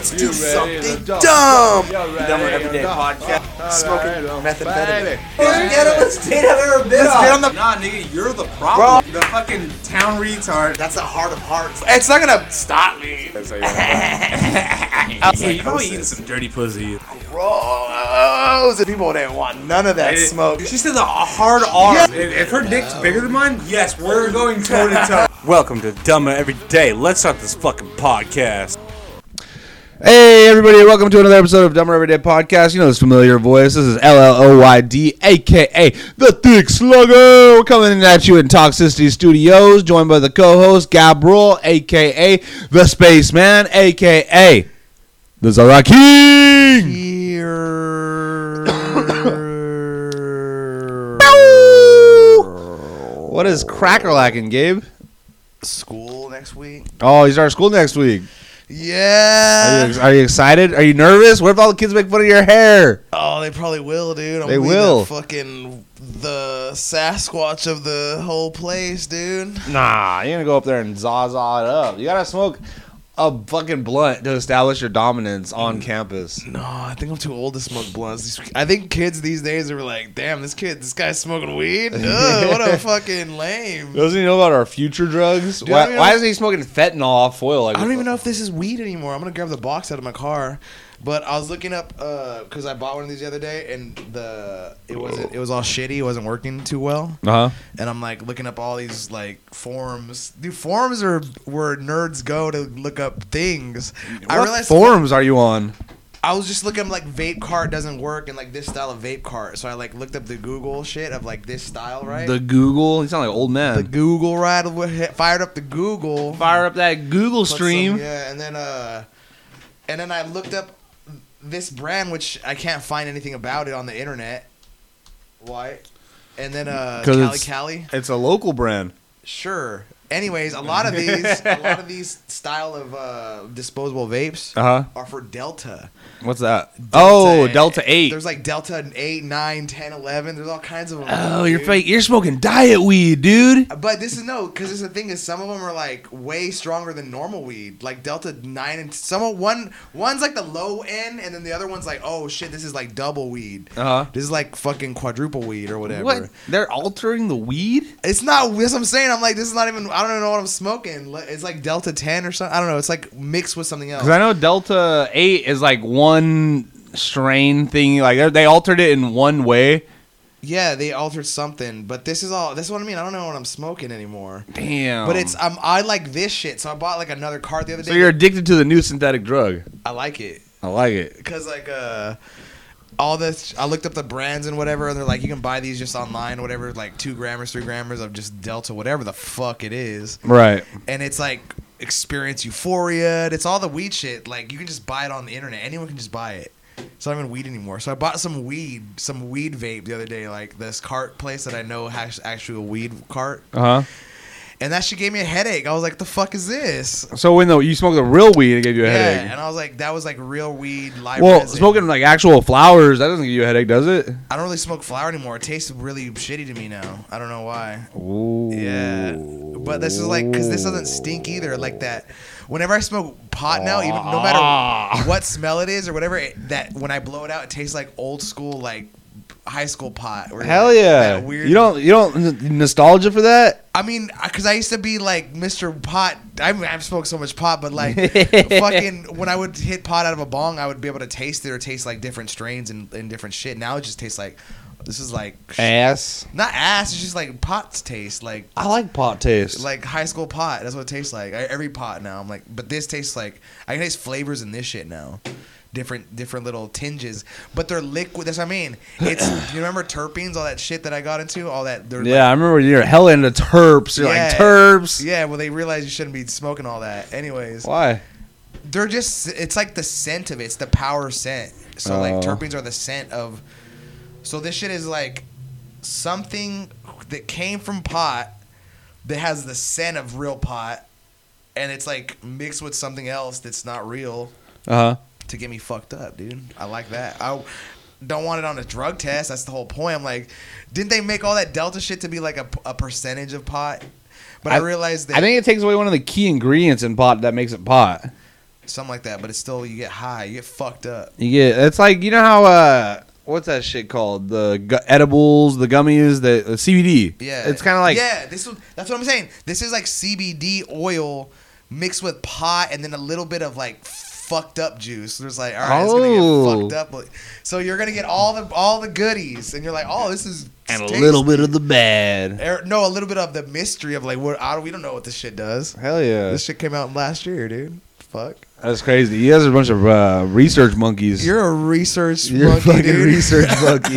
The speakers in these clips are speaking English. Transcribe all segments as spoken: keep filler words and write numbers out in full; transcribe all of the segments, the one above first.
Let's do something dumb. Dumber Everyday Podcast. Smoking methamphetamine. Let's get on the state I've ever been Let's on. get on the. Nah, nigga, you're the problem. Bro. The fucking town retard. That's the heart of hearts. It's not gonna stop me. That's how you Hey, you probably eating some dirty pussy. Gross. The people didn't want none of that It- smoke. She said the hard R. If, if her dick's bigger than mine, yes, we're going toe to toe. Welcome to Dumber Every Day. Let's start this fucking podcast. Hey everybody, welcome to another episode of Dumber Everyday Podcast. You know this familiar voice. This is L L O Y D, a k a. The Thick Slugger. We're coming at you in Toxicity Studios, joined by the co-host, Gabriel, a k a. The Spaceman, a k a. The Zara King. Here. What is cracker lacking, Gabe? School next week. Oh, you start school next week. Yeah. Are you, are you excited? Are you nervous? What if all the kids make fun of your hair? Oh, they probably will, dude. I'm They gonna be will. the fucking the Sasquatch of the whole place, dude. Nah, you're gonna go up there and zaza it up. You gotta smoke a fucking blunt to establish your dominance on campus. No, I think I'm too old to smoke blunts. I think kids these days are like, damn, this kid, this guy's smoking weed. Ugh, what a fucking lame. Doesn't he know about our future drugs? Dude, I why don't why know- isn't he smoking fentanyl off foil? Like I don't even know if this is weed anymore. I'm gonna grab the box out of my car. But I was looking up because I bought one of these the other day, and the it wasn't it was all shitty. It wasn't working too well. Uh huh. And I'm like looking up all these like forums. Dude, forums are where nerds go to look up things. I What realized forums are you on? I was just looking like vape cart doesn't work and like this style of vape cart. So I like looked up the Google shit of like this style, right? The Google. You sound like an old man. The Google, right? Fired up the Google. Fire up that Google Put some- stream. yeah, and then uh, and then I looked up this brand, which I can't find anything about it on the internet. Why? And then uh, 'Cause Cali it's- Cali. It's a local brand. Sure. Anyways, a lot of these, a lot of these style of uh, disposable vapes Uh huh. are for Delta. What's that? Delta oh, Delta eight. There's like Delta eight, nine, ten, eleven. There's all kinds of them. Oh, you're dude. fake. You're smoking diet weed, dude. But this is no, because this is the thing is some of them are like way stronger than normal weed, like Delta nine and some of one one's like the low end, and then the other one's like, oh shit, this is like double weed. Uh huh. This is like fucking quadruple weed or whatever. What? They're altering the weed? It's not. That's what I'm saying. I'm like, this is not even. I don't even know what I'm smoking. It's like Delta ten or something. I don't know. It's like mixed with something else. Because I know Delta eight is like one strain thing. Like they- they altered it in one way. Yeah, they altered something, but this is all. This is what I mean. I don't know what I'm smoking anymore. Damn. But it's um, I like this shit, so I bought like another cart the other day. So you're addicted to the new synthetic drug. I like it I like it. because like uh, all this. I looked up the brands and whatever, and they're like, you can buy these just online, whatever, like two grammars, three grammars of just Delta, whatever the fuck it is, Right. and it's like experience euphoria. It's all the weed shit. Like you can just buy it on the internet. Anyone can just buy it. It's not even weed anymore. So I bought some weed, some weed vape the other day. Like this cart place that I know has actually a weed cart, Uh huh. and that shit gave me a headache. I was like, "The fuck is this?" So when the you smoke the real weed, it gave you a Yeah, headache. and I was like, "That was like real weed." Live Well, resin. smoking like actual flowers, that doesn't give you a headache, does it? I don't really smoke flower anymore. It tastes really shitty to me now. I don't know why. Ooh. Yeah, but this is like because this doesn't stink either. Like that. Whenever I smoke pot now, even no matter what smell it is or whatever, it, that when I blow it out, it tastes like old school, like high school pot. Or Hell like yeah! that weird. You don't you don't n- nostalgia for that? I mean, because I used to be like Mister Pot. I mean, I've smoked so much pot, but like fucking when I would hit pot out of a bong, I would be able to taste it or taste like different strains and, and different shit. Now it just tastes like this is like Ass. not ass. It's just like pot's taste, like I like pot taste. like high school pot. That's what it tastes like. I, every pot now, I'm like, but this tastes like I can taste flavors in this shit now. Different, different little tinges, but they're liquid. That's what I mean. It's do you remember terpenes, all that shit that I got into, all that. They're yeah, I remember you're hell into terps. You're Yeah. like terps. Yeah, well, they realize you shouldn't be smoking all that. Anyways, Why? they're just, it's like the scent of it. It's the power scent. So, like, Oh. terpenes are the scent of, so this shit is like something that came from pot that has the scent of real pot, and it's like mixed with something else that's not real Uh huh. to get me fucked up, dude. I like that. I don't want it on a drug test. That's the whole point. I'm like, didn't they make all that Delta shit to be like a, a percentage of pot? But I, I- realized that I think it takes away one of the key ingredients in pot that makes it pot. something like that. But it's still you get high, you get fucked up. You get it's like you know how uh what's that shit called the gu- edibles, the gummies, the uh, C B D. Yeah, it's kind of like yeah. This was that's what I'm saying. This is like C B D oil mixed with pot and then a little bit of like fucked up juice. There's like all right, Oh. it's gonna get fucked up. So you're gonna get all the all the goodies, and you're like, oh, this is and a tasty. little bit of the bad. Er, no, a little bit of the mystery of like what I don't, we don't know what this shit does. Hell yeah, This shit came out last year, dude. Fuck. that's crazy. You guys are a bunch of uh, research monkeys. You're a research You're monkey, a fucking dude. research monkey.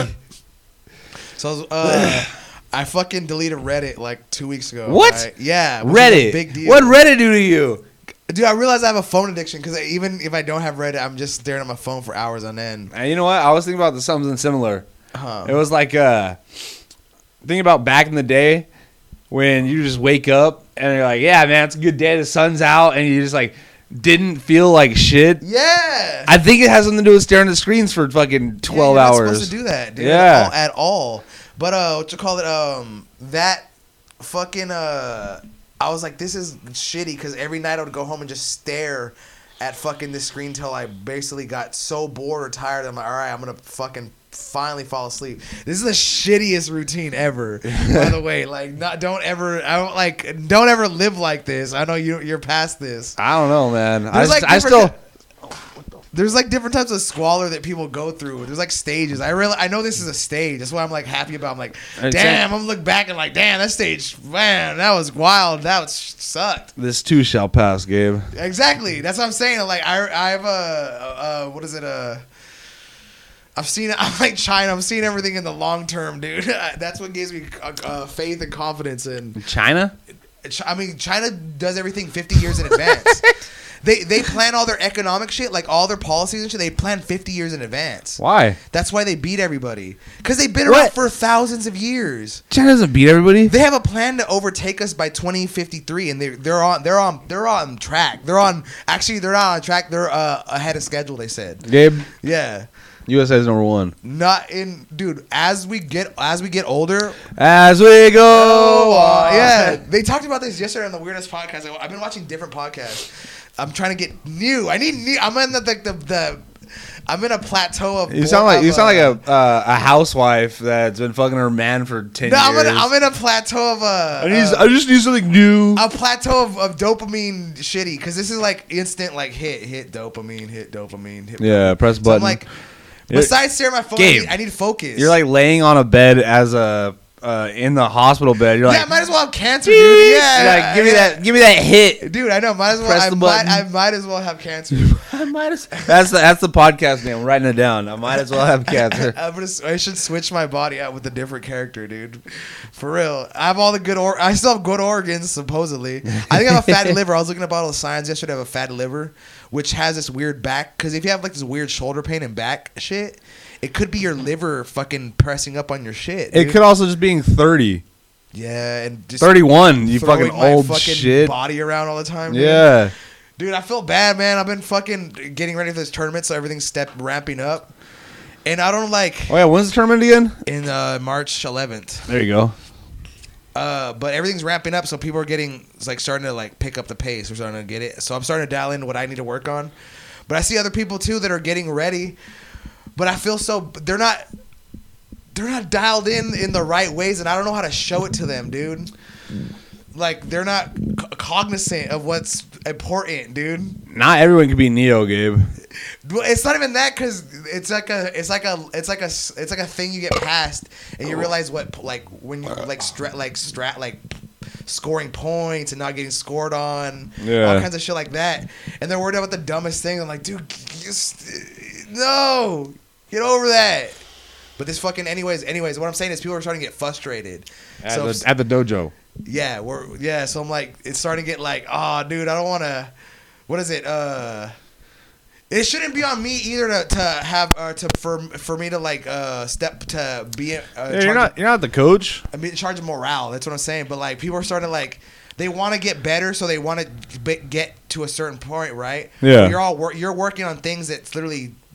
So uh, I fucking deleted Reddit like two weeks ago. What? Right? Yeah, which is a Reddit. big deal. What Reddit do to you? Dude, I realize I have a phone addiction because even if I don't have Reddit, I'm just staring at my phone for hours on end. And you know what? I was thinking about something similar. Huh. It was like uh, thinking about back in the day when you just wake up and you're like, yeah, man, it's a good day. The sun's out, and you just like didn't feel like shit. Yeah. I think it has something to do with staring at screens for fucking twelve yeah, you're not hours. supposed to do that, dude. Yeah. At all, at all. But uh, what you call it? Um, that fucking uh, I was like, this is shitty because every night I would go home and just stare at fucking this screen till I basically got so bored or tired. I'm like, all right, I'm gonna fucking finally fall asleep. This is the shittiest routine ever. By the way, like, not don't ever, I don't like, don't ever live like this. I know you you're past this. I don't know, man. I, There's like I different- still. There's like different types of squalor that people go through. There's like stages. I really, I know this is a stage. That's what I'm like happy about. I'm like, It's damn. I'm look back and like, damn, that stage, man, that was wild. That was sucked. This too shall pass, Gabe. Exactly. That's what I'm saying. Like, I, I have a, uh, what is it? Uh, I've seen it. I'm like China. I'm seeing everything in the long term, dude. That's what gives me uh, uh, faith and confidence in. China? I mean, China does everything fifty years in advance. They they plan all their economic shit, like all their policies and shit. They plan fifty years in advance. Why? That's why they beat everybody. Because they've been around What? for thousands of years. China doesn't beat everybody. They have a plan to overtake us by twenty fifty-three, and they they're on they're on they're on track. They're on actually they're not on track. They're uh, ahead of schedule. They said. Gabe, Yeah. U S A is number one. Not in, dude. As we get as we get older, As we go. Oh, uh, yeah. They talked about this yesterday on the Weirdest Podcast. I've been watching different podcasts. I'm trying to get new. I need new. I'm in the the, the, the I'm in a plateau of. You sound like of, you sound uh, like a uh, a housewife that's been fucking her man for ten No, I'm years. in, a, I'm in a plateau of uh, I, need, uh, I just need something new. a plateau of, of dopamine shitty because this is like instant like hit hit dopamine hit dopamine hit. Yeah, press So button. I'm like, You're- besides staring at my phone, I Gabe, need, I need focus. You're like laying on a bed as a uh, in the hospital bed. You're yeah, like, I might as well have cancer, dude. Yeah, You're like, give me yeah. that, give me that hit. Dude, I know. Might as well. Press I the might, button. I might as well have cancer. I might as. That's the that's the podcast name. I'm writing it down. I might as well have cancer. I'm gonna, I should switch my body out with a different character, dude. For real. I have all the good or I still have good organs, supposedly. I think I have a fatty liver. I was looking at all the signs yesterday. I have a fatty liver, which has this weird back. Because if you have like this weird shoulder pain and back shit, it could be your liver fucking pressing up on your shit. It dude. could also just being thirty. Yeah, and just thirty-one. You throwing fucking my old fucking shit. body around all the time. Dude. Yeah. Dude, I feel bad, man. I've been fucking getting ready for this tournament, so everything's step ramping up. And I don't like Oh yeah. When's the tournament again? in uh, March eleventh. There you go. Uh, but everything's ramping up, so people are getting it's like starting to like pick up the pace. We're starting to get it. So I'm starting to dial in what I need to work on. But I see other people too that are getting ready. But I feel so they're not they're not dialed in in the right ways, and I don't know how to show it to them, dude. Like they're not c- cognizant of what's important, dude. Not everyone can be Neo, Gabe. Well, it's not even that because it's like a, it's like a, it's like a, it's like a thing you get past, and you realize what, like when you like stra- like strat like scoring points and not getting scored on, Yeah. all kinds of shit like that, and they're worried about the dumbest thing. I'm like, dude, just no, get over that. But this fucking, anyways, anyways, what I'm saying is people are starting to get frustrated. At, so the, at the dojo. yeah, we're yeah. So I'm like, it's starting to get like, oh, dude, I don't want to. What is it? Uh, it shouldn't be on me either to, to have uh, to for for me to like uh step to be. Uh, Yeah, charge you're not. You're not the coach. Of, I mean, in charge of morale. That's what I'm saying. But like, people are starting to like. They want to get better, so they want to get to a certain point, right? Yeah. You're all wor- you're working on things that's literally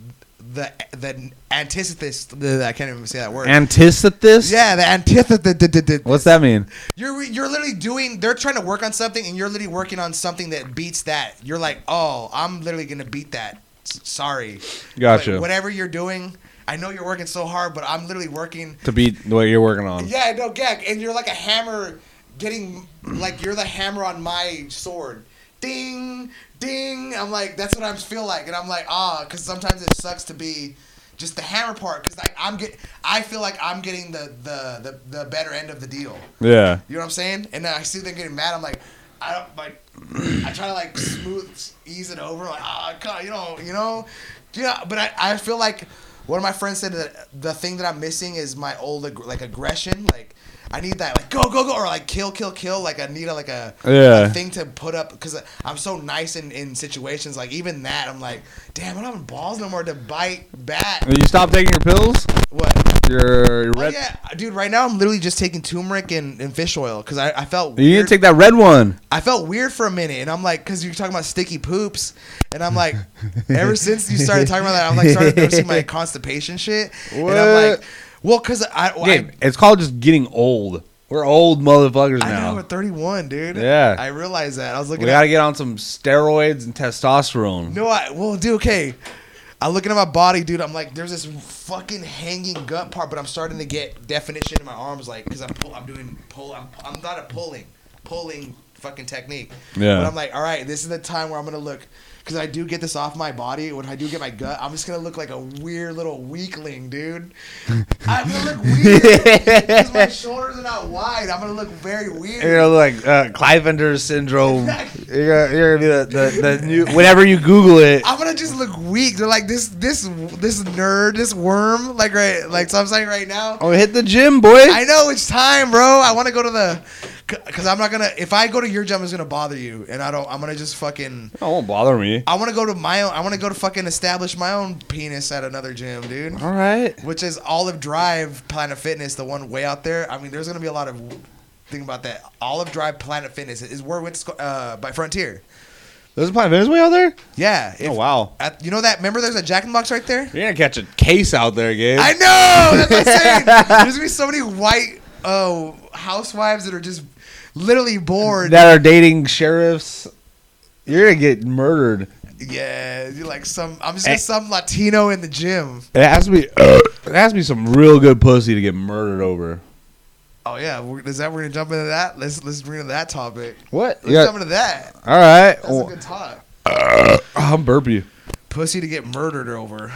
the the antithesis. The, I can't even say that word. Antithesis? Yeah, the antithesis. What's that mean? You're you're literally doing. They're trying to work on something, and you're literally working on something that beats that. You're like, oh, I'm literally gonna beat that. S- sorry. Gotcha. But whatever you're doing, I know you're working so hard, but I'm literally working To beat what you're working on. Yeah, no gag, and you're like a hammer, getting like you're the hammer on my sword. Ding, ding. I'm like, that's what I feel like, and I'm like, ah, because sometimes it sucks to be just the hammer part, because like I'm get, I feel like I'm getting the, the the the better end of the deal. Yeah. You know what I'm saying? And then I see them getting mad. I'm like, I don't like. I try to like smooth, ease it over. Like, ah, oh, you know, you know, yeah. But I, I feel like one of my friends said that the thing that I'm missing is my old ag- like aggression. Like I need that, like go go go, or like kill kill kill. Like I need a, like a, Yeah. a thing to put up, because I'm so nice in, in situations. Like even that, I'm like, damn, I don't have balls no more to bite back. You stop taking your pills? What? Your, your Oh, red. yeah, dude. Right now, I'm literally just taking turmeric and, and fish oil, because I, I felt You weird. didn't take that red one. I felt weird for a minute, and I'm like, because you're talking about sticky poops, and I'm like, ever since you started talking about that, I'm like, started noticing my constipation shit, What? and I'm like, well, because I, well, Gabe, it's called just getting old. We're old motherfuckers I, I now. know, at thirty-one, dude. Yeah. I realized that. I was looking. We at, gotta get on some steroids and testosterone. No, I well, dude. Okay, I'm looking at my body, dude. I'm like, there's this fucking hanging gut part, but I'm starting to get definition in my arms, like, because I'm pull, I'm doing pull. I'm I'm not a pulling, pulling fucking technique. Yeah. But I'm like, all right, this is the time where I'm gonna look, because I do get this off my body. When I do get my gut, I'm just gonna look like a weird little weakling, dude. I'm gonna look weird because my shoulders are not wide. I'm gonna look very weird. You're gonna look like uh, Klinefelter syndrome. You're gonna, you're gonna be the, the, the new. Whenever you Google it, I'm gonna just look weak. They're like this, this, this nerd, this worm, like right, like so. I'm saying right now. oh, hit the gym, boy. I know it's time, bro. I want to go to the, because I'm not gonna. If I go to your gym, it's gonna bother you, and I don't. I'm gonna just fucking. It won't bother me. I want to go to my own. I want to go to fucking establish my own penis at another gym, dude. All right. Which is Olive Drive Planet Fitness, the one way out there. I mean, there's gonna be a lot of. Think about that. Olive Drive Planet Fitness is where we went to sco- uh, by Frontier. There's a Planet Fitness way out there. Yeah. If, Oh wow. At, you know that? Remember, there's a Jack in the Box right there. You're gonna catch a case out there, Gabe. I know. That's what I'm saying. There's gonna be so many white uh, housewives that are just literally bored. that are dating sheriffs. You're gonna get murdered. Yeah, you're like some. I'm just gonna some Latino in the gym. It has to be. Uh, it has to be some real good pussy to get murdered over. Oh yeah, we're, is that we're gonna jump into that? Let's let's bring into that topic. What? Let's jump into that. All right. That's Well, a good talk. uh, I'm burpy. Pussy to get murdered over.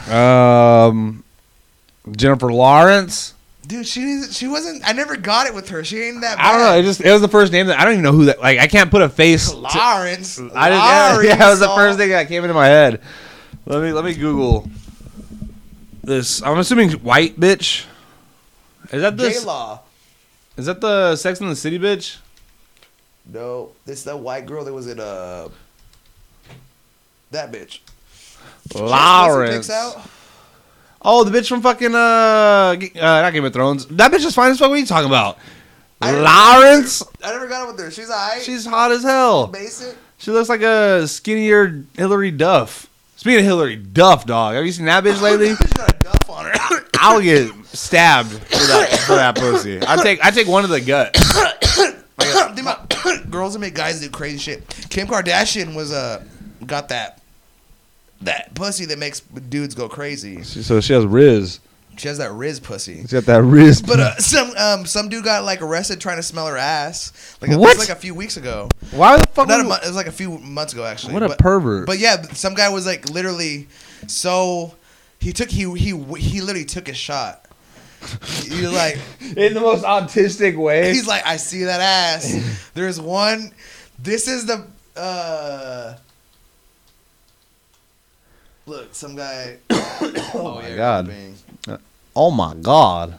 Um, Jennifer Lawrence. Dude, she she wasn't. I never got it with her. She ain't that bad. I don't know. It just it was the first name that I don't even know who that. Like I can't put a face. to- Lawrence. I just, yeah, Lawrence, yeah, that was the all- first thing that came into my head. Let me let me Google this. I'm assuming white bitch. Is that this? J-Law. Is that the Sex and the City bitch? No, this is that white girl that was in uh that bitch. Lawrence. Out? Oh, the bitch from fucking uh, G- uh, not Game of Thrones. That bitch is fine as fuck. What are you talking about? I- Lawrence. I never got it with her. She's alright. She's hot as hell. basic. She looks like a skinnier Hillary Duff. Speaking of Hillary Duff, dog, have you seen that bitch lately? She's got a duff on her. I'll get stabbed for that for that pussy. I take I take one to the gut. Think about girls that make guys do crazy shit. Kim Kardashian was uh got that that pussy that makes dudes go crazy. So she has Riz. She has that Riz pussy. She got that Riz. But uh, some um some dude got like arrested trying to smell her ass. Like it What? was like a few weeks ago. Why the fuck? Not a would- month. It was like a few months ago actually. What a but, pervert. But yeah, some guy was like literally so he took he he he literally took his shot. He was like in the most autistic way. he's like I see that ass. There's one. This is the uh. Look, some guy. Oh my God. Oh my god.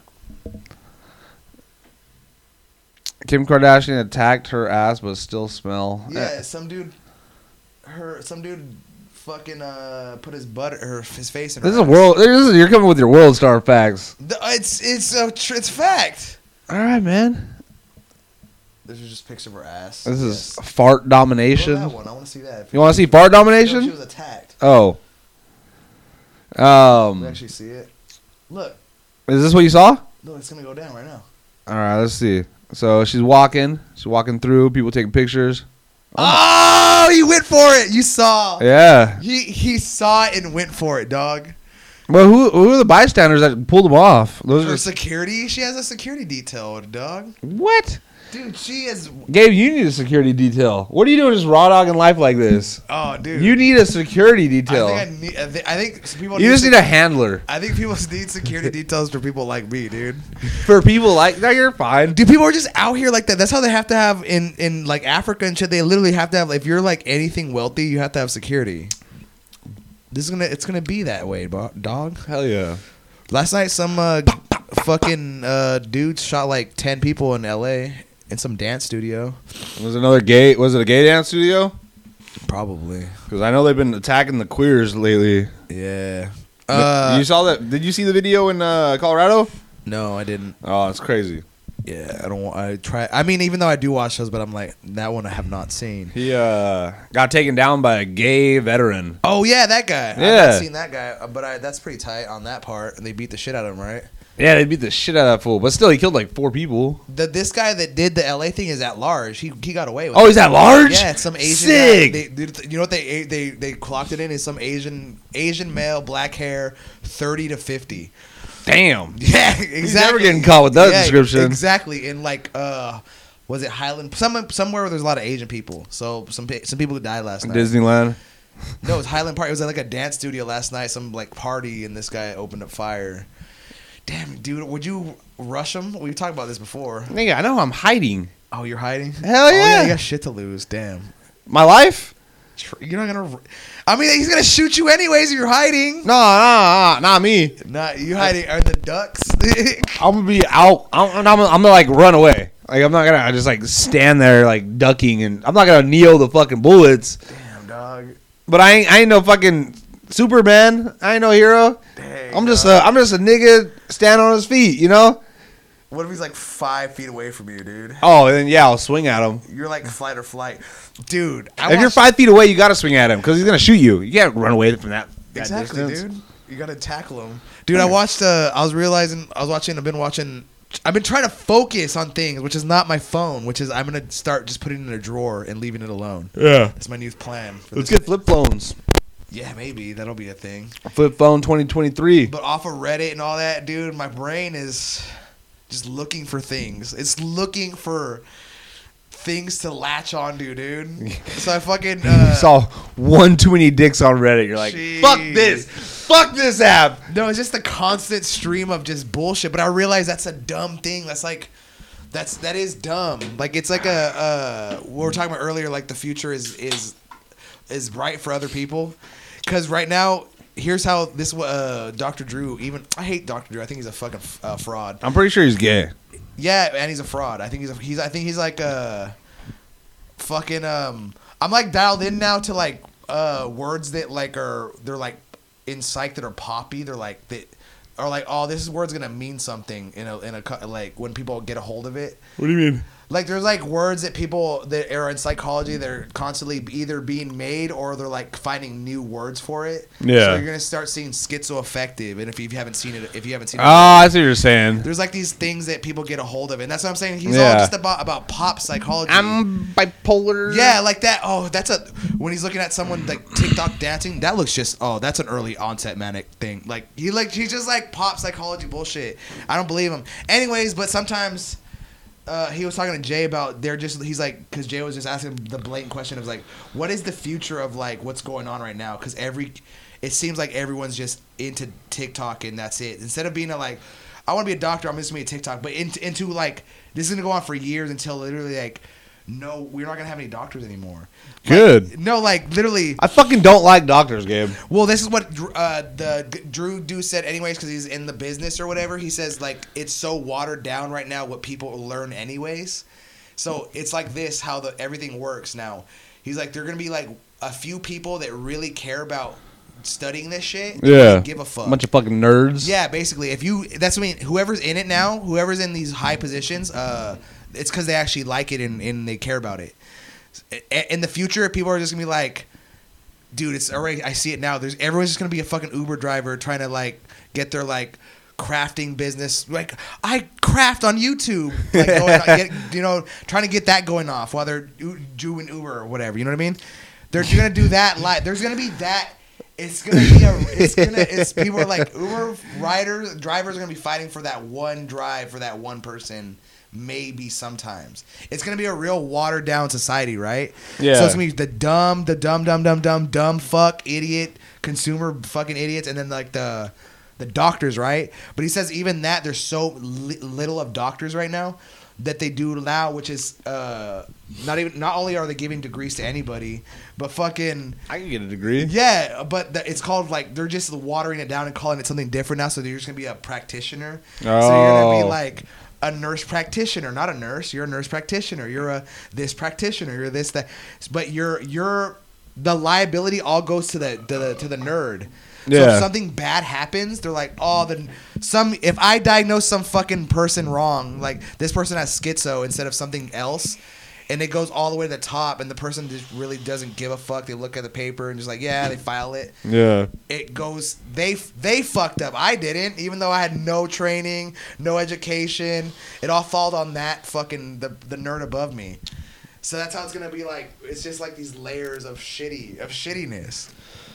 Kim Kardashian attacked her ass but still smell. Yeah, some dude. Her some dude. Fucking uh, put his butt, her his face in. Her This is a ass. world. This is, you're coming with your world star facts. The- It's it's a tr- it's fact. All right, man. This is just picture of her ass. This is Yes. fart Go domination. to that one. I want to see that. You want to see fart No, domination? she was attacked. Oh. Um, You actually see it. Look. Is this what you saw? No, it's gonna go down right now. All right, let's see. So she's walking. She's walking through. People taking pictures. Oh, he went for it. You saw. Yeah. He he saw it and went for it, dog. Well, who who are the bystanders that pulled them off? Those For are just, security, she has a security detail, dog. what? Dude, she is. Gabe, you need a security detail. What are you doing just raw dogging life like this? Oh, dude. You need a security detail. I think I need. I think, I think some people. You just sec- need a handler. I think people need security details for people like me, dude. For people like that, you're fine. Dude, people are just out here like that. That's how they have to have in in like Africa and shit. They literally have to have. If you're like anything wealthy, you have to have security. This is gonna. It's gonna be that way, bo- dog. Hell yeah. Last night, some uh, fucking uh, dudes shot like ten people in L A in some dance studio. Was it another gay? Was it a gay dance studio? Probably. Because I know they've been attacking the queers lately. Yeah. But Uh, you saw that? Did you see the video in uh, Colorado? no, I didn't. Oh, it's crazy. Yeah, I don't want. I try. I mean, even though I do watch those, but I'm like that one I have not seen. He uh, got taken down by a gay veteran. Oh yeah, that guy. I've Yeah. not seen that guy, uh, but I, that's pretty tight on that part. And they beat the shit out of him, right? Yeah, they beat the shit out of that fool. But still, he killed like four people. The this guy that did the L A thing is at large. He he got away with. Oh, it. he's at large? Yeah, it's some Asian. Sick. Guy. They, they, you know what they they they clocked it in is some Asian Asian male, black hair, thirty to fifty. Damn. Yeah, exactly. He's never getting caught with that Yeah, description. Exactly. In like uh, was it Highland? Some somewhere where there's a lot of Asian people. So some pe- some people who died last night. Disneyland. No, it was Highland Park. It was at like a dance studio last night. Some like party, and this guy opened up fire. Damn, dude, would you rush him? We talked about this before. Nigga, I know I'm hiding. Oh, you're hiding? Hell Oh, yeah. you got shit to lose. Damn. My life? Tr- You're not gonna. I mean, he's gonna shoot you anyways. If you're hiding. No, no, no, not me. Not you hiding. Are the ducks? I'm gonna be out. I'm, I'm, I'm gonna like run away. Like I'm not gonna just like stand there like ducking, and I'm not gonna kneel the fucking bullets. Damn, dog. But I ain't, I ain't no fucking Superman. I ain't no hero. Dang, I'm just dog. a, I'm just a nigga standing on his feet, you know. What if he's like five feet away from you, dude? Oh, then yeah, I'll swing at him. You're like fight or flight, dude. I If you're watched- five feet away, you gotta swing at him because he's gonna shoot you. You can't run away from that. that Exactly, distance. dude. You gotta tackle him, dude. I watched. Uh, I was realizing. I was watching. I've been watching. I've been trying to focus on things, which is not my phone. Which is I'm gonna start just putting it in a drawer and leaving it alone. Yeah. That's my new plan. For Let's this. get flip phones. Yeah, maybe that'll be a thing. Flip phone twenty twenty-three. But off of Reddit and all that, dude, my brain is just looking for things. It's looking for things to latch onto, dude. So I fucking uh, Saw one too many dicks on Reddit. You're like, Jeez. fuck this. Fuck this app. No, it's just the constant stream of just bullshit. But I realize that's a dumb thing. That's like, that's that is dumb. Like it's like a uh, what we were talking about earlier. Like the future is is is bright for other people. Because right now, here's how this uh, Doctor Drew. Even I hate Doctor Drew. I think he's a fucking uh, fraud. I'm pretty sure he's gay. Yeah, and he's a fraud. I think he's a, he's. I think he's like a fucking. Um, I'm like dialed in now to like uh words that like are they're like in psych that are poppy. They're like that are like oh this word's gonna mean something in a in a co- like when people get a hold of it. What do you mean? Like there's like words that people that are in psychology they're constantly either being made or they're like finding new words for it. Yeah. So you're gonna start seeing schizoaffective, and if you haven't seen it, if you haven't seen it. Oh, I see what you're saying. There's like these things that people get a hold of, and that's what I'm saying. He's Yeah. all just about about pop psychology. I'm bipolar. yeah, like that. Oh, that's a when he's looking at someone like TikTok dancing. That looks just oh, that's an early onset manic thing. Like he like he's just like pop psychology bullshit. I don't believe him. Anyways, but sometimes. Uh, he was talking to Jay about they're just he's like because Jay was just asking the blatant question of like what is the future of like what's going on right now because every it seems like everyone's just into TikTok and that's it instead of being a like I want to be a doctor I'm just gonna be a TikTok but into, into like this is gonna go on for years until literally like no we're not gonna have any doctors anymore. Good. Like, no, like literally. I fucking don't like doctors, Gabe. Well, this is what uh, the Drew dude said, anyways, because he's in the business or whatever. He says like it's so watered down right now what people learn anyways. So it's like this how the everything works now. He's like they're gonna be like a few people that really care about studying this shit. Yeah. Give a fuck. Bunch of fucking nerds. Yeah, basically, if you that's what I mean. Whoever's in it now, whoever's in these high positions, uh, it's because they actually like it and, and they care about it. In the future, people are just gonna be like, dude, it's already. I see it now. There's everyone's just gonna be a fucking Uber driver trying to like get their like crafting business. Like I craft on YouTube, like going on, get, you know, trying to get that going off while they're u- doing Uber or whatever. You know what I mean? They're gonna do that live. There's gonna be that. It's gonna be a. It's gonna. It's people are like Uber riders, drivers are gonna be fighting for that one drive for that one person. Maybe sometimes it's gonna be a real watered down society, right? Yeah. So it's gonna be the dumb, the dumb, dumb, dumb, dumb, dumb, fuck, idiot, consumer, fucking idiots, and then like the, the doctors, right? But he says even that there's so li- little of doctors right now that they do now, which is uh, not even. Not only are they giving degrees to anybody, but fucking I can get a degree. yeah. But the, it's called like they're just watering it down and calling it something different now. So you're just gonna be a practitioner. Oh. So you're gonna be like a nurse practitioner, not a nurse. You're a nurse practitioner. You're a this practitioner. You're this that. But you're you're the liability all goes to the to the, to the nerd. So Yeah. if something bad happens, they're like, oh, then some. If I diagnose some fucking person wrong, like this person has schizo instead of something else, and it goes all the way to the top, and the person just really doesn't give a fuck. They look at the paper and just like, yeah, they file it. Yeah. It goes. They they fucked up. I didn't, even though I had no training, no education. It all falled on that fucking the the nerd above me. So that's how it's gonna be like. It's just like these layers of shitty of shittiness.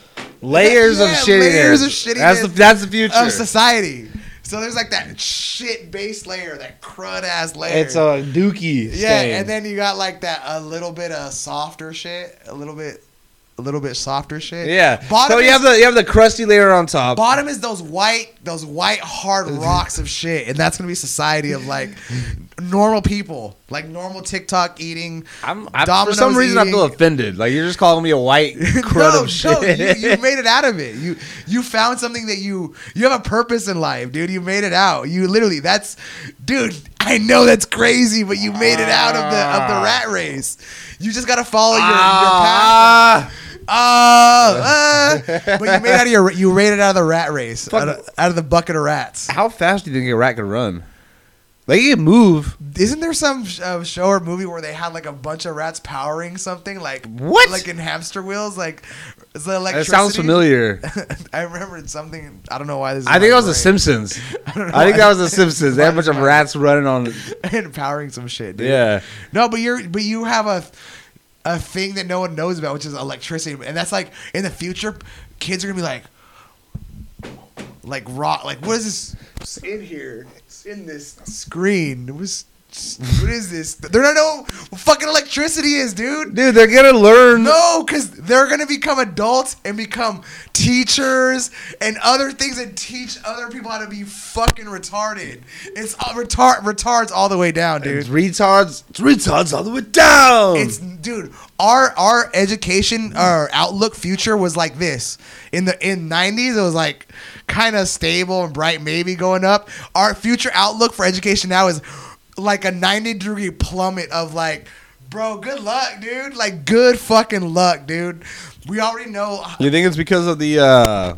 Layers of Yeah, shittiness. layers of shittiness That's the that's the future. of society. So there's like that shit base layer, that crud ass layer. It's a dookie. yeah, stain. and then you got like that a little bit of softer shit, a little bit, a little bit softer shit. yeah. Bottom So you is, have the you have the crusty layer on top. bottom is those white, those white hard rocks of shit, and that's gonna be society of like normal people, like normal TikTok eating. I'm, I, for Domino's some reason I feel eating. offended. Like you're just calling me a white crud no, of shit. no, you, you made it out of it. You you found something that you you have a purpose in life, dude. You made it out. You literally that's, dude. I know that's crazy, but you made it out of the of the rat race. You just gotta follow your, your path. Ah. Oh, uh, but you made it out of your you made it out of the rat race, out of, out of the bucket of rats. How fast do you think a rat can run? Like you can move. Isn't there some uh, show or movie where they had like a bunch of rats powering something like What? like in hamster wheels? Like is the That electricity? sounds familiar. I remembered something. I don't know why this. Is I think my that was The brain. Simpsons. I, don't know I think why that was The this is Simpsons. They had a my bunch of brain. rats running on. and powering some shit, dude. Yeah. No, but you're but you have a a thing that no one knows about, which is electricity, and that's like in the future, kids are gonna be like, like rock, like what is this? It's in here? It's in this screen. It was. What is this? They're not know what fucking electricity is, dude. Dude, they're gonna learn. No, because they're going to become adults and become teachers and other things and teach other people how to be fucking retarded. It's uh, retard retards all the way down, dude. It's retards. It's retards all the way down. It's dude, our our education, our outlook future was like this. In the in nineties, it was like kind of stable and bright, maybe going up. Our future outlook for education now is like a ninety degree plummet of like, bro, good luck, dude. Like, good fucking luck, dude. We already know. You think it's because of the uh,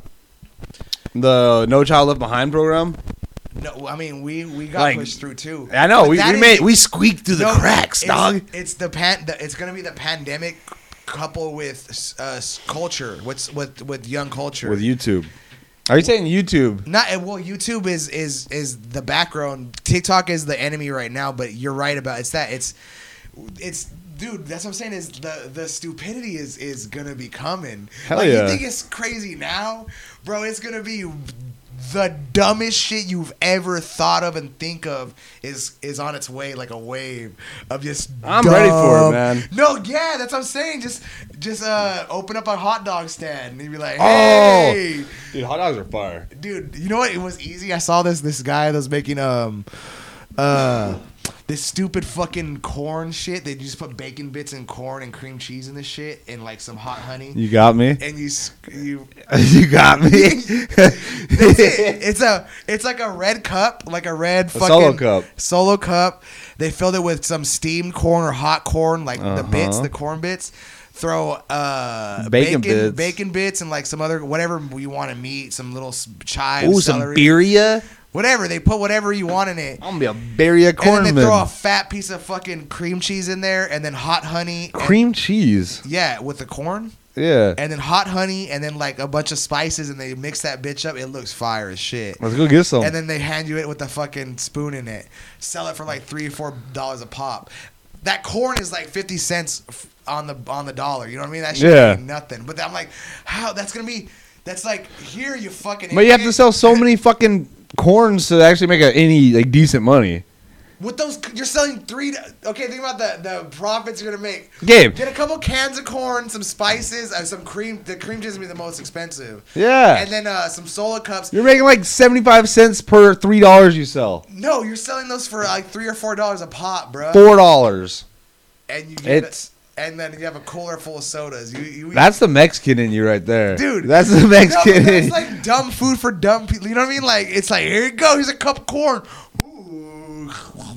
the No Child Left Behind program? No, I mean we we got Like, pushed through too. I know. But We, that we is- made we squeaked through the no, cracks, it's, dog. It's the pan. The, it's gonna be the pandemic coupled with uh, culture. What's with with young culture With YouTube. Are you saying YouTube? Not well. YouTube is is is the background. TikTok is the enemy right now. But you're right about it's that it's it's dude. That's what I'm saying. Is the the stupidity is is gonna be coming. Hell like, yeah. You think it's crazy now, bro? It's gonna be the dumbest shit you've ever thought of and think of is is on its way like a wave of just. I'm ready for it, dumb- man. No, yeah, that's what I'm saying. Just just uh open up a hot dog stand and you'd be like, Oh. hey. Dude, hot dogs are fire. Dude, you know what? It was easy. I saw this this guy that was making um uh this stupid fucking corn shit. They just put bacon bits and corn and cream cheese in this shit and like some hot honey. You got me. And you s- you You got me. that's it. It's a it's like a red cup, like a red fucking solo cup. Solo cup. They filled it with some steamed corn or hot corn, like the bits, Uh-huh. the corn bits. Throw uh, Bacon bacon, bits. bacon bits, and like some other whatever you want to meat, some little s- chives, Ooh, some celery, birria. whatever. They put whatever you want in it. I'm gonna be a birria And then they throw a cornman. fat piece of fucking cream cheese in there, and then hot honey. and- Cream cheese. yeah, with the corn. Yeah. and then hot honey, and then like a bunch of spices, and they mix that bitch up. It looks fire as shit. Let's go get some. And then they hand you it with a fucking spoon in it. Sell it for like three or four dollars a pop. That corn is like fifty cents f- on the on the dollar. You know what I mean? That shit Yeah. ain't nothing. But I'm like, how? That's gonna be. That's like here you fucking. But you have to idiot. sell so many fucking corns to actually make a, any like decent money. With those, you're selling three. Okay, think about the the profits you're gonna make. Gabe. Get a couple cans of corn, some spices, uh, some cream. The cream cheese is gonna be the most expensive. Yeah. And then uh, some solo cups. You're making like seventy-five cents per three dollars you sell. No, you're selling those for like three or four dollars a pop, bro. four dollars. And you get It's it, and then you have a cooler full of sodas. You, you That's the Mexican in you right there. Dude, That's the no, Mexican but in that's you. like dumb food for dumb people. You know what I mean? Like it's like here you go. Here's a cup of corn. Ooh,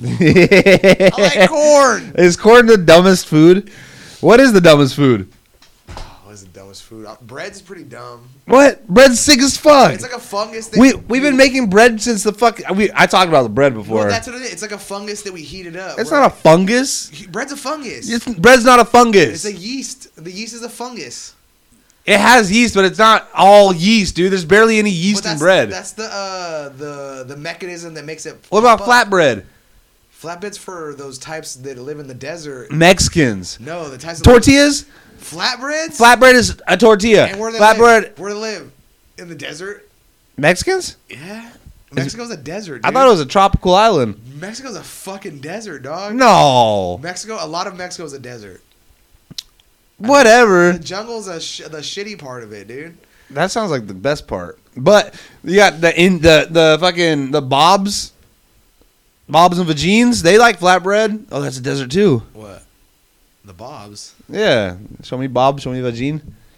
I like corn. Is corn the dumbest food? What is the dumbest food? What's the dumbest food? Uh, Bread's pretty dumb. What? Bread's sick as fuck. It's like a fungus. That we you- we've been making bread since the fuck. We I talked about the bread before. Well, that's what it is. It's like a fungus that we heated up. It's We're not a fungus. like- bread's a fungus. It's, bread's not a fungus. It's a yeast. The yeast is a fungus. It has yeast, but it's not all yeast, dude. There's barely any But yeast that's, in bread. That's the uh, the the mechanism that makes it. What about pop up. flatbread? Flatbreads for those types that live in the desert. Mexicans. No, the types of Tortillas? Flatbreads. Flatbread is a tortilla. And where do they Flatbread. live? Where do they live? In the desert. Mexicans? Yeah. Mexico's a desert. Dude. I thought it was a tropical island. Mexico's a fucking desert, dog. No. Mexico. A lot of Mexico's a desert. Whatever. The jungle's a sh- the shitty part of it, dude. That sounds like the best part. But you got the in the the fucking the Bobs, Bobs and Vagines. They like flatbread. Oh, that's a desert too. What? The Bobs. Yeah. Show me Bob. Show me Vagine.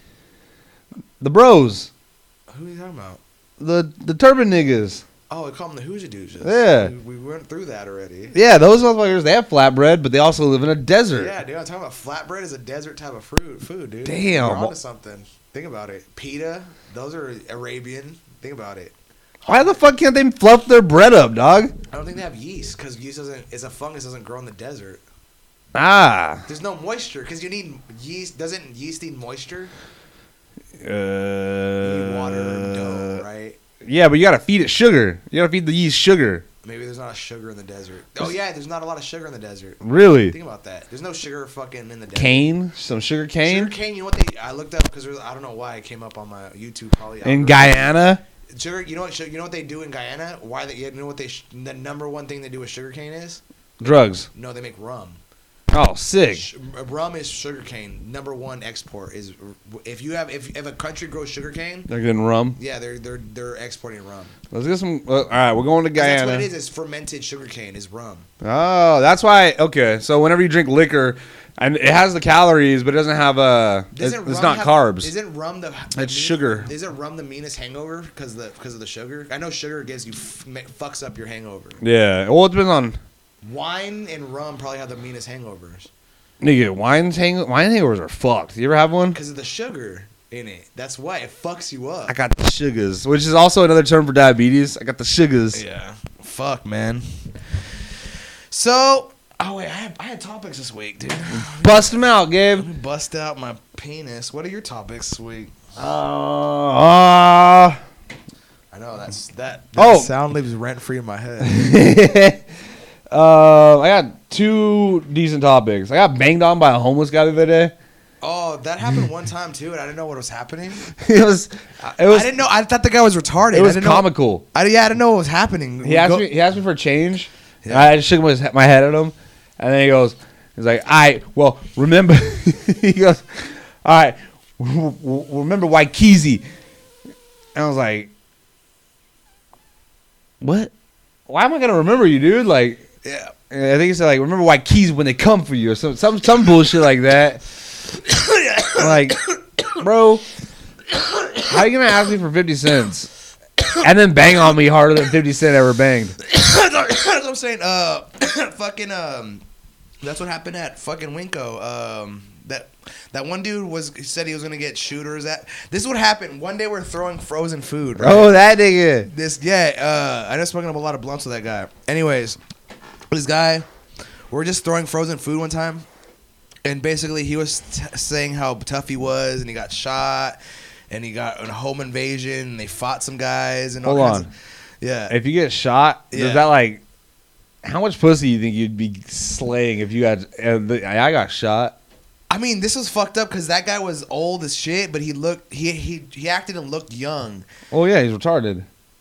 The Bros. Who are you talking about? The the turban niggas. Oh, we call them the Hooja Doojahs. Yeah. We, we went through that already. Yeah, those motherfuckers. They have flatbread, but they also live in a desert. Yeah, dude. I'm talking about flatbread is a desert type of fruit, food, dude. Damn. You're onto something. Think about it. Pita. Those are Arabian. Think about it. Why the fuck can't they fluff their bread up, dog? I don't think they have yeast because yeast doesn't. It's a fungus doesn't grow in the desert. Ah. There's no moisture because you need yeast. Doesn't yeast need moisture? Uh, You need water and dough, right? Yeah, but you gotta feed it sugar. You gotta feed the yeast sugar. Maybe there's not a sugar in the desert. Oh yeah, there's not a lot of sugar in the desert. Really? Think about that. There's no sugar fucking in the desert. Cane? Some sugar cane? Sugar cane. You know what they? I looked up because I don't know why it came up on my YouTube. Probably In algorithm. Guyana? Sugar. You know what? You know what they do in Guyana? Why they? You know what they? The number one thing they do with sugar cane is? Drugs. No, they make rum. Oh, sick. Sh- rum is sugarcane. Number one export is if you have if, if a country grows sugarcane, They're getting rum. yeah, they're they're they're exporting rum. Let's get some. Uh, all right, we're going to 'Cause That's Guyana. what it is. Is fermented sugarcane is rum. Oh, that's why. Okay, so whenever you drink liquor, and it has the calories, but it doesn't have a. It's, Doesn't it's rum not have- carbs. Isn't rum the? the It's mean- sugar. Isn't rum the meanest hangover because the because of the sugar? I know sugar gives you f- ma- fucks up your hangover. Yeah. Well, it depends on. Wine and rum probably have the meanest hangovers Nigga, wine's hang wine hangovers are fucked. You ever have one? because of the sugar in it. That's why it fucks you up. I got the sugars, which is also another term for diabetes. I got the sugars. Yeah. Fuck, man. So, oh wait, I had, I had topics this week, dude. Bust them out, Gabe. Let me bust out my penis. What are your topics this week? Uh, uh, I know that's that. that Oh. sound lives rent free in my head. uh, I got two decent topics. I got banged on by a homeless guy the other day. Oh, that happened one time too, and I didn't know what was happening. It was, it was, I didn't know. I thought the guy was retarded. it was I didn't know- comical. I, yeah, I didn't know what was happening. He asked Go- me. He asked me for change. Yeah. I just shook my, my head at him, and then he goes, "He's like, I well remember." He goes, "All right, w- w- remember Waikiki?" And I was like, "What? Why am I gonna remember you, dude?" Like, Yeah. I think he said like, "Remember Waikiki when they come for you," or some some some bullshit like that. I'm like, bro, how you gonna ask me for fifty cents and then bang on me harder than fifty cent ever banged? That's what I'm saying. Uh, fucking um, that's what happened at fucking Winco. Um, that that one dude was he said he was gonna get shooters. At this is what happened. One day we're throwing frozen food. Right? Oh, that nigga. This yeah. Uh, I just smoking up a lot of blunts with that guy. Anyways, this guy, we're just throwing frozen food one time, And basically, he was t- saying how tough he was, and he got shot, and he got a home invasion, and they fought some guys, and all Hold kinds on. of, yeah. If you get shot, Yeah. does that like? How much pussy you think you'd be slaying if you got? Uh, the, I got shot. I mean, this was fucked up because that guy was old as shit, but he looked he he he acted and looked young. Oh yeah, he's retarded.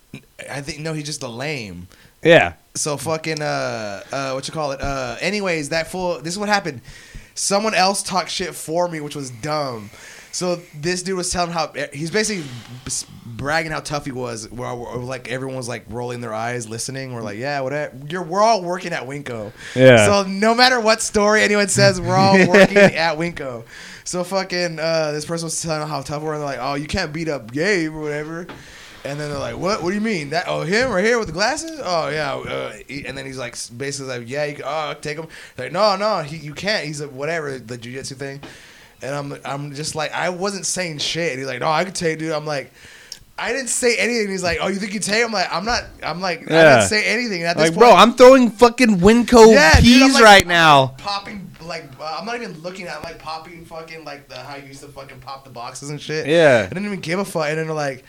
I think no, he's just a lame. Yeah. So fucking uh uh what you call it? Uh anyways, that fool this is what happened. Someone else talked shit for me, which was dumb. So this dude was telling how he's basically bragging how tough he was. Where like everyone was like rolling their eyes, listening. We're like, yeah, whatever. You're we're all working at Winco. Yeah. So no matter what story anyone says, we're all working at Winco. So fucking uh, this person was telling how tough we were, and they're like, oh, you can't beat up Gabe or whatever. And then they're like, what? What do you mean? That? Oh, him right here with the glasses? Oh, yeah. Uh, he, and then he's like, basically like, yeah, you, oh, take him. They're like, no, no, he, you can't. He's a whatever, the jiu-jitsu thing. And I'm I'm just like, I wasn't saying shit. He's like, no, I could take, dude. I'm like, I didn't say anything. He's like, oh, you think you take? I'm like, I'm not. I'm like, Yeah. I didn't say anything. And at this Like, point, bro, I'm throwing fucking Winco Yeah, dude, keys I'm like- right now. popping like uh, I'm not even looking at like popping fucking like the how you used to fucking pop the boxes and shit. Yeah. I didn't even give a fuck. And then they're like,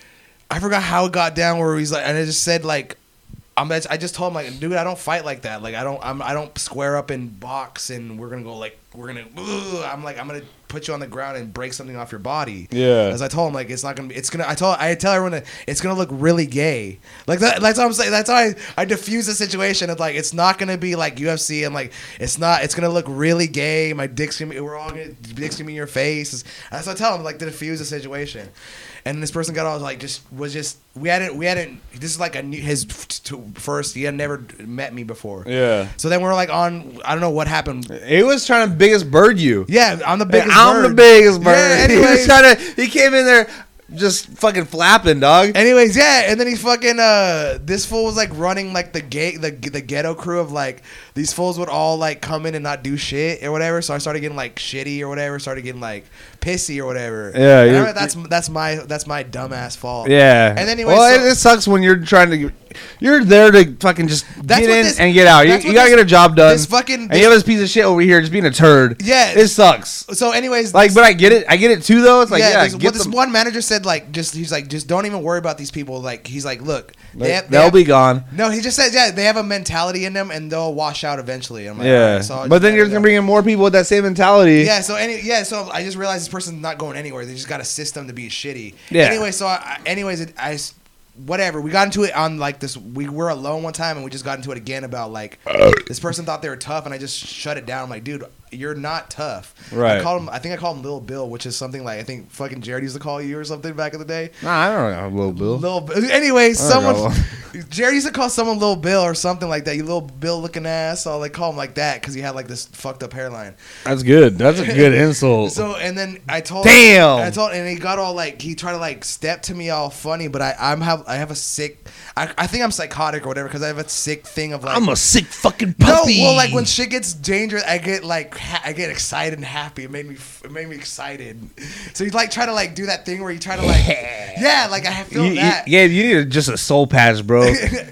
I forgot how it got down where he's like, and I just said like, I'm. I just told him like, dude, I don't fight like that. Like I don't. I'm. I don't square up and box and we're gonna go like we're gonna. Ugh. I'm like I'm gonna put you on the ground and break something off your body. Yeah. As I told him like it's not gonna be. It's gonna. I told. I tell everyone that it's gonna look really gay. Like that. That's what I'm saying. That's how I. I diffuse the situation. It's like it's not gonna be like U F C. I'm like it's not. It's gonna look really gay. My dick's gonna be. We're all gonna. Dick's gonna be in your face. That's what I tell him like to diffuse the situation. And this person got all like just was just we hadn't we hadn't this is like a new, his t- first he had never met me before. Yeah. So then we're like on I don't know what happened. He was trying to biggest bird you. Yeah, I'm the biggest. I'm bird. the biggest bird. Yeah, he was anyways, trying to. He came in there just fucking flapping, dog. anyways, yeah, and then he fucking uh this fool was like running like the gate the the ghetto crew of like these fools would all like come in and not do shit or whatever. So I started getting like shitty or whatever. Started getting like pissy or whatever. Yeah, And I- you're- that's that's my that's my dumbass fault. Yeah. And anyway, well, so- it, it sucks when you're trying to. You're there to fucking just That's get what in this- and get out. You, that's you what gotta this- get a job done. this fucking- and you have this piece of shit over here just being a turd. Yeah. It sucks. So anyways, Like, this- but I get it. I get it too, though. It's like, yeah, this, get what this them- one manager said, like, just he's like, just don't even worry about these people. Like, he's like, look, they have, they they'll have- be gone. No, he just said, yeah, they have a mentality in them, and they'll wash out eventually. I'm like, Yeah, alright, so I'll but just then let you're it gonna go. bring in more people with that same mentality. Yeah, so any yeah, so I just realized this person's not going anywhere. They just got a system to be shitty. Yeah. Anyway, so I, anyways, it, I s- whatever. We got into it on like this. We were alone one time, and we just got into it again about like this person thought they were tough, and I just shut it down. I'm like, dude, you're not tough. Right. I called him. I think I called him Little Bill, which is something like I think fucking Jared used to call you or something back in the day. Nah, I don't know, Lil Bill. Little Bill. Anyway, don't someone know. Jared used to call someone Little Bill or something like that. You little Bill looking ass. So they call him like that because he had like this fucked up hairline. That's good. That's a good insult. So and then I told Damn. I told and he got all like he tried to like step to me all funny, but I I'm have I have a sick I, I think I'm psychotic or whatever because I have a sick thing of like I'm a sick fucking no puppy. well like when shit gets dangerous I get like ha- I get excited and happy. It made me f- it made me excited. So you like try to like do that thing where you try to like yeah like I feel You, you, that. yeah, you need a, just a soul patch, bro. I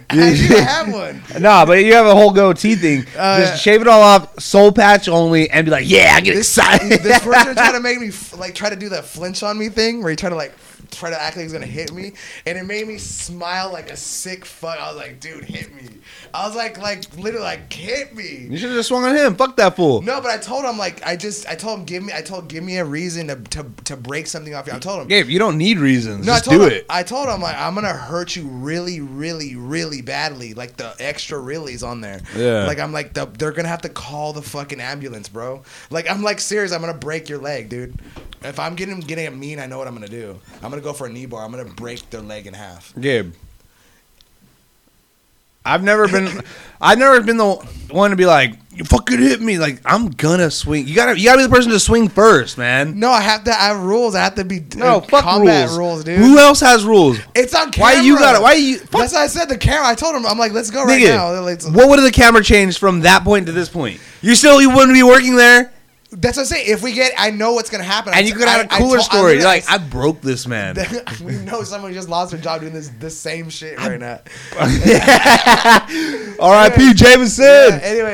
do have one. Nah, but you have a whole goatee thing. Uh, just shave it all off, soul patch only, and be like, yeah, I get This, excited. this person tried to make me f- like try to do that flinch on me thing where he tried to like try to act like he's gonna hit me, and it made me smile like a sick fuck. I was like, dude, hit me. I was like, like literally, like hit me. You should have just swung on him. Fuck that fool. No, but I told him like I just I told him give me I told give me a reason to to, to break something off you. I told him. Gabe, you don't need reasons. No, just I told do him, it. I told him like I'm gonna hurt you really, really, really badly. Like the extra really's on there. Yeah. Like I'm like the, they're gonna have to call the fucking ambulance, bro. Like I'm like serious. I'm gonna break your leg, dude. If I'm getting getting it mean, I know what I'm gonna do. I'm gonna go for a knee bar. I'm gonna break their leg in half. Gabe. I've never been I've never been the one to be like, you fucking hit me. Like, I'm gonna swing. You gotta you gotta be the person to swing first, man. No, I have to. I have rules. I have to be No, uh, fuck combat rules. rules, dude. Who else has rules? It's on camera. Why you gotta why you fuck, That's what I said. The camera. I told him. I'm like, let's go right nigga, now. Let's- what would the camera change from that point to this point? You still you wouldn't be working there? That's what I'm saying. If we get, I know what's gonna happen. And I- you could have a I- I cooler told- story. I'm You're like, gonna- I broke this man. we know someone just lost their job doing this this same shit right now. R I P Jameson. Yeah, anyways,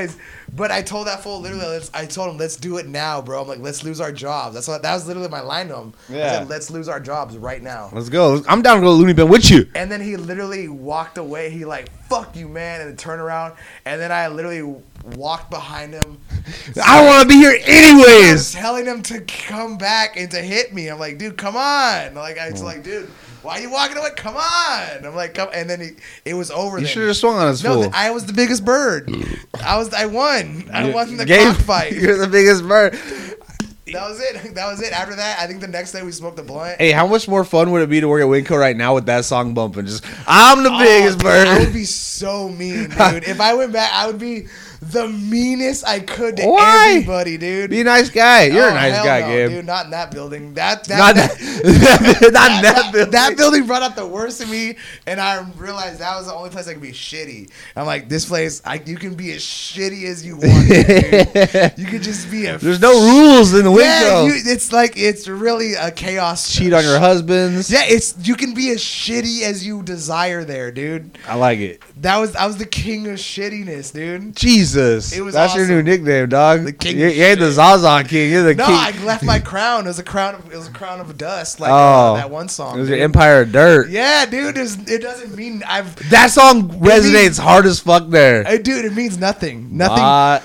But I told that fool literally, let's, I told him, let's do it now, bro. I'm like, let's lose our jobs. That's what, that was literally my line to him. I Yeah. said, let's lose our jobs right now. Let's go. I'm down to go to Looney Bin with you. And then he literally walked away. He like, fuck you, man, and turned around. And then I literally walked behind him. I don't want to be here I was anyways. telling him to come back and to hit me. I'm like, dude, come on. Like I was like, dude, why are you walking away? Come on. I'm like, come. And then he, it was over. You then. should have swung on his No, fool. th- I was the biggest bird. I was. I won. I won the Gabe, cockfight. You're the biggest bird. That was it. That was it. After that, I think the next day we smoked a blunt. Hey, how much more fun would it be to work at Winco right now with that song bumping? Just, I'm the Oh, biggest dude, bird. I would be so mean, dude. If I went back, I would be the meanest I could to Why? everybody, dude. Be a nice guy. You're Oh, a nice hell guy, no, Gabe. dude. Not in that building. That that Not that, that, not in that that, building. that building brought out the worst in me, and I realized that was the only place I could be shitty. I'm like, this place, I, you can be as shitty as you want. Dude. You could just be a. There's no rules in the Yeah, Winco. you, it's like it's really a chaos. Cheat on your husbands. Yeah, it's you can be as shitty as you desire there, dude. I like it. That was I was the king of shittiness, dude. Jesus. It was That's your awesome. new nickname, dog. The king you, of you ain't the shit. Zaza king. You're the No, king. I left my crown. It was a crown. Of, it was a crown of dust, like Oh. uh, that one song. It was dude. your Empire of Dirt. Yeah, dude. It's, it doesn't mean I've. That song resonates means- hard as fuck there. Uh, dude, it means nothing. Nothing. My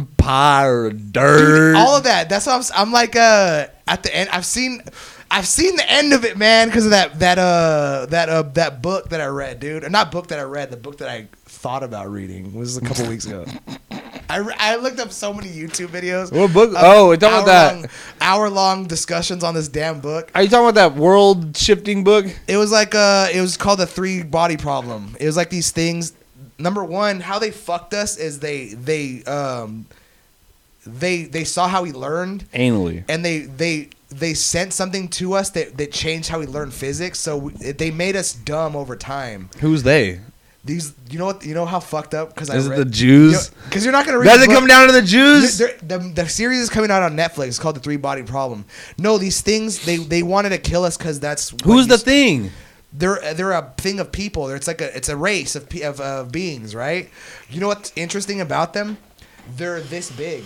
Empire of Dude, Dirt. all of that. That's why I'm, s- I'm like uh at the end. I've seen, I've seen the end of it, man, because of that that uh that uh that book that I read, dude. Or not book that I read. The book that I thought about reading it was a couple weeks ago. I, re- I looked up so many YouTube videos. What book? of Oh, we're talking about that. hour-long- Hour-long discussions on this damn book. Are you talking about that world shifting book? It was like uh, it was called the three body problem. It was like these things. Number one, how they fucked us is they they um they they saw how we learned, Anally. and they they they sent something to us that that changed how we learned physics. So we, they made us dumb over time. Who's they? These, you know what? You know how fucked up because I Is it read, the Jews? Because you're not gonna read. Does the it book. come down to the Jews? They're- The, the series is coming out on Netflix. It's called The Three Body Problem. No, these things they, they wanted to kill us because that's what Who's you- the thing? They're they're a thing of people. It's like a it's a race of pe- of uh, beings, right? You know what's interesting about them? They're this big,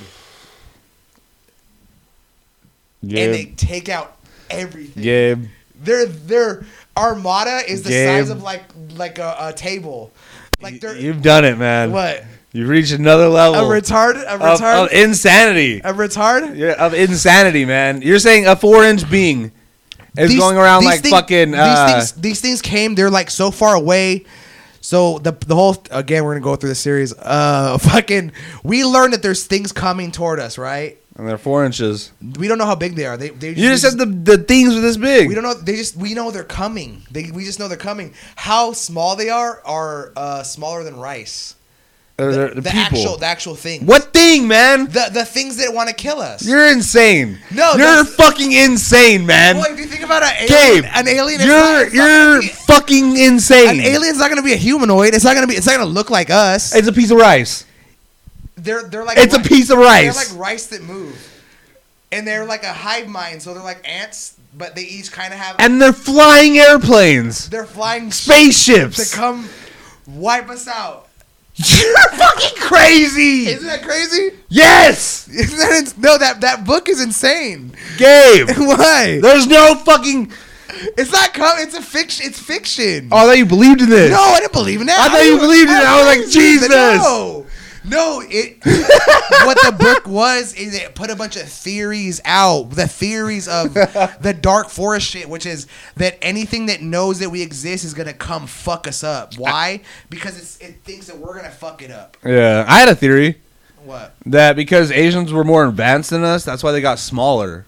and they take out everything. Gabe. Their their armada is the Gabe. size of like like a, a table. Like they're You've done it, man. what You've reached another a level retard a of, retard of insanity. a retard. Yeah, of insanity, man. You're saying a four-inch being is These- going around these like thing- fucking. Uh, these things these things came. They're like so far away. So the the whole again we're gonna go through the series. Uh, fucking we learned that there's things coming toward us, right? and they're four inches. We don't know how big they are. They they You just said the the things were this big. we don't know. They just we know they're coming. They we just know they're coming. How small they are are uh, smaller than rice. They're- The, they're the the people. actual the actual thing. What thing, man? The the things that want to kill us. You're insane. No, you're that's- fucking insane, man. well, if you think about an Gabe, alien, an alien, is you're not, it's not you're gonna be- fucking insane. an alien's not gonna be a humanoid. It's not gonna be. It's not gonna look like us. It's a piece of rice. They're they're like It's a ri- piece of They're rice. like rice that move, and they're like a hive mind. So they're like ants, but they each kind of have. And they're flying airplanes, they're flying spaceships. to come wipe us out. You're fucking crazy. Isn't that crazy? Yes, Isn't that ins- no? That that book is insane. Gabe. Why? There's no fucking. It's not com- It's a fiction. It's fiction. Oh, I thought you believed in this. No, I didn't believe in that. I thought you believed in it. I was like, believed in it. Jesus. No, no. It. What the book was is it put a bunch of theories out. The theories of the dark forest shit, which is that anything that knows that we exist is gonna come fuck us up. Why? Because it's, it thinks that we're gonna fuck it up. Yeah, I had a theory What? that because Asians were more advanced than us, that's why they got smaller.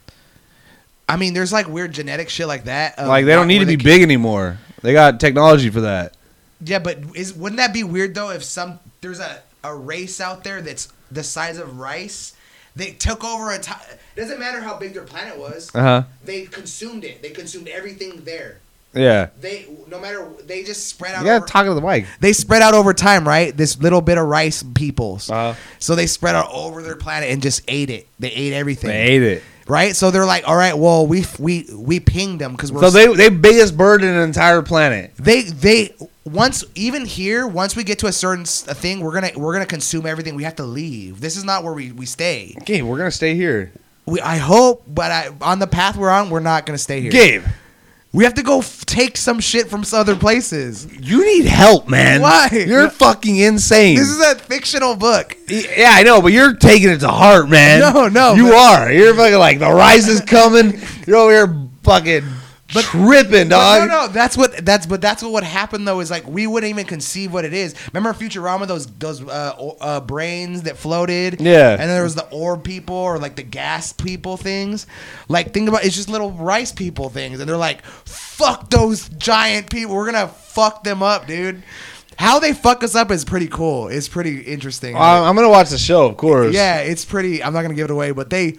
I mean, there's like weird genetic shit like that. of Like they don't what- need to where be they big anymore. They got technology for that. Yeah, but is wouldn't that be weird though if some there's a, a race out there that's the size of rice? They took over a time. It doesn't matter how big their planet was. Uh huh. They consumed it. They consumed everything there. Yeah. They no matter they just spread out. You gotta over, talk to the mic. they spread out over time, right? This little bit of rice peoples. Uh-huh. So they spread out over their planet and just ate it. They ate everything. They ate it. Right? So they're like, all right, well, we we we pinged them because we're So they they biggest bird in an entire planet. they they once even here, once we get to a certain s- a thing, we're gonna we're gonna consume everything. We have to leave. This is not where we, we stay. Gabe, we're gonna stay here. We I hope, but I, on the path we're on, we're not gonna stay here. Gabe, We have to go f- take some shit from some other places. you need help, man. Why? You're fucking insane. This is a fictional book. Yeah, I know, but you're taking it to heart, man. No, no, You but- are. You're fucking like, the rise is coming. You're over here fucking tripping, But dog. no, no, that's what that's but that's what would happen though is like we wouldn't even conceive what it is. Remember Futurama, those those uh, o- uh, brains that floated, Yeah. and then there was the orb people or like the gas people things. Like think about it's just little rice people things, and they're like, fuck those giant people. We're gonna fuck them up, dude. How they fuck us up is pretty cool. It's pretty interesting. I'm I'm gonna watch the show, of course. Yeah, it's pretty. I'm not gonna give it away, but they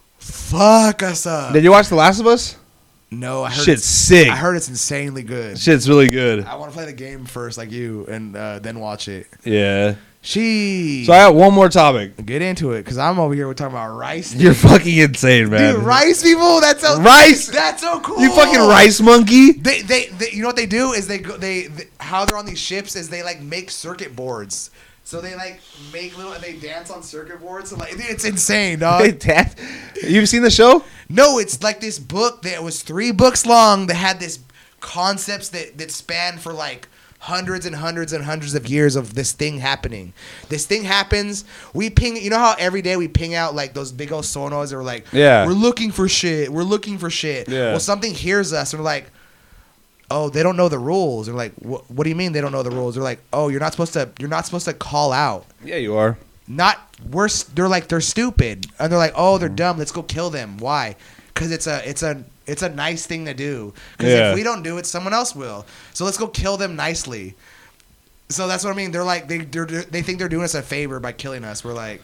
fuck us up. Did you watch The Last of Us? No, I heard Shit's it's, sick. I heard it's insanely good. Shit's really good. I want to play the game first, like you, and uh, then watch it. Yeah. She So I got one more topic. get into it because I'm over here. We're talking about rice. You're fucking insane, man. Dude, rice people. That's so Rice? That's so cool. You fucking rice monkey. They, they, they, you know what they do is they go, they, they, how they're on these ships is they like make circuit boards. So they like make little, and they dance on circuit boards. So like, it's insane, dog. Hey, Dad, you've seen the show? No, it's like this book that was three books long that had this concepts that, that spanned for like hundreds and hundreds and hundreds of years of this thing happening. This thing happens. We ping. You know how every day we ping out like those big old sonars that are like, Yeah. we're looking for shit. We're looking for shit. Yeah. Well, something hears us and we're like, oh, they don't know the rules. They're like, what, what do you mean they don't know the rules? They're like, oh, you're not supposed to. You're not supposed to call out. Yeah, you are. Not worse. They're like they're stupid, and they're like, oh, they're dumb. Let's go kill them. Why? Because it's a it's a it's a nice thing to do. Because Yeah. if we don't do it, someone else will. So let's go kill them nicely. So that's what I mean. They're like they they're, they think they're doing us a favor by killing us. We're like,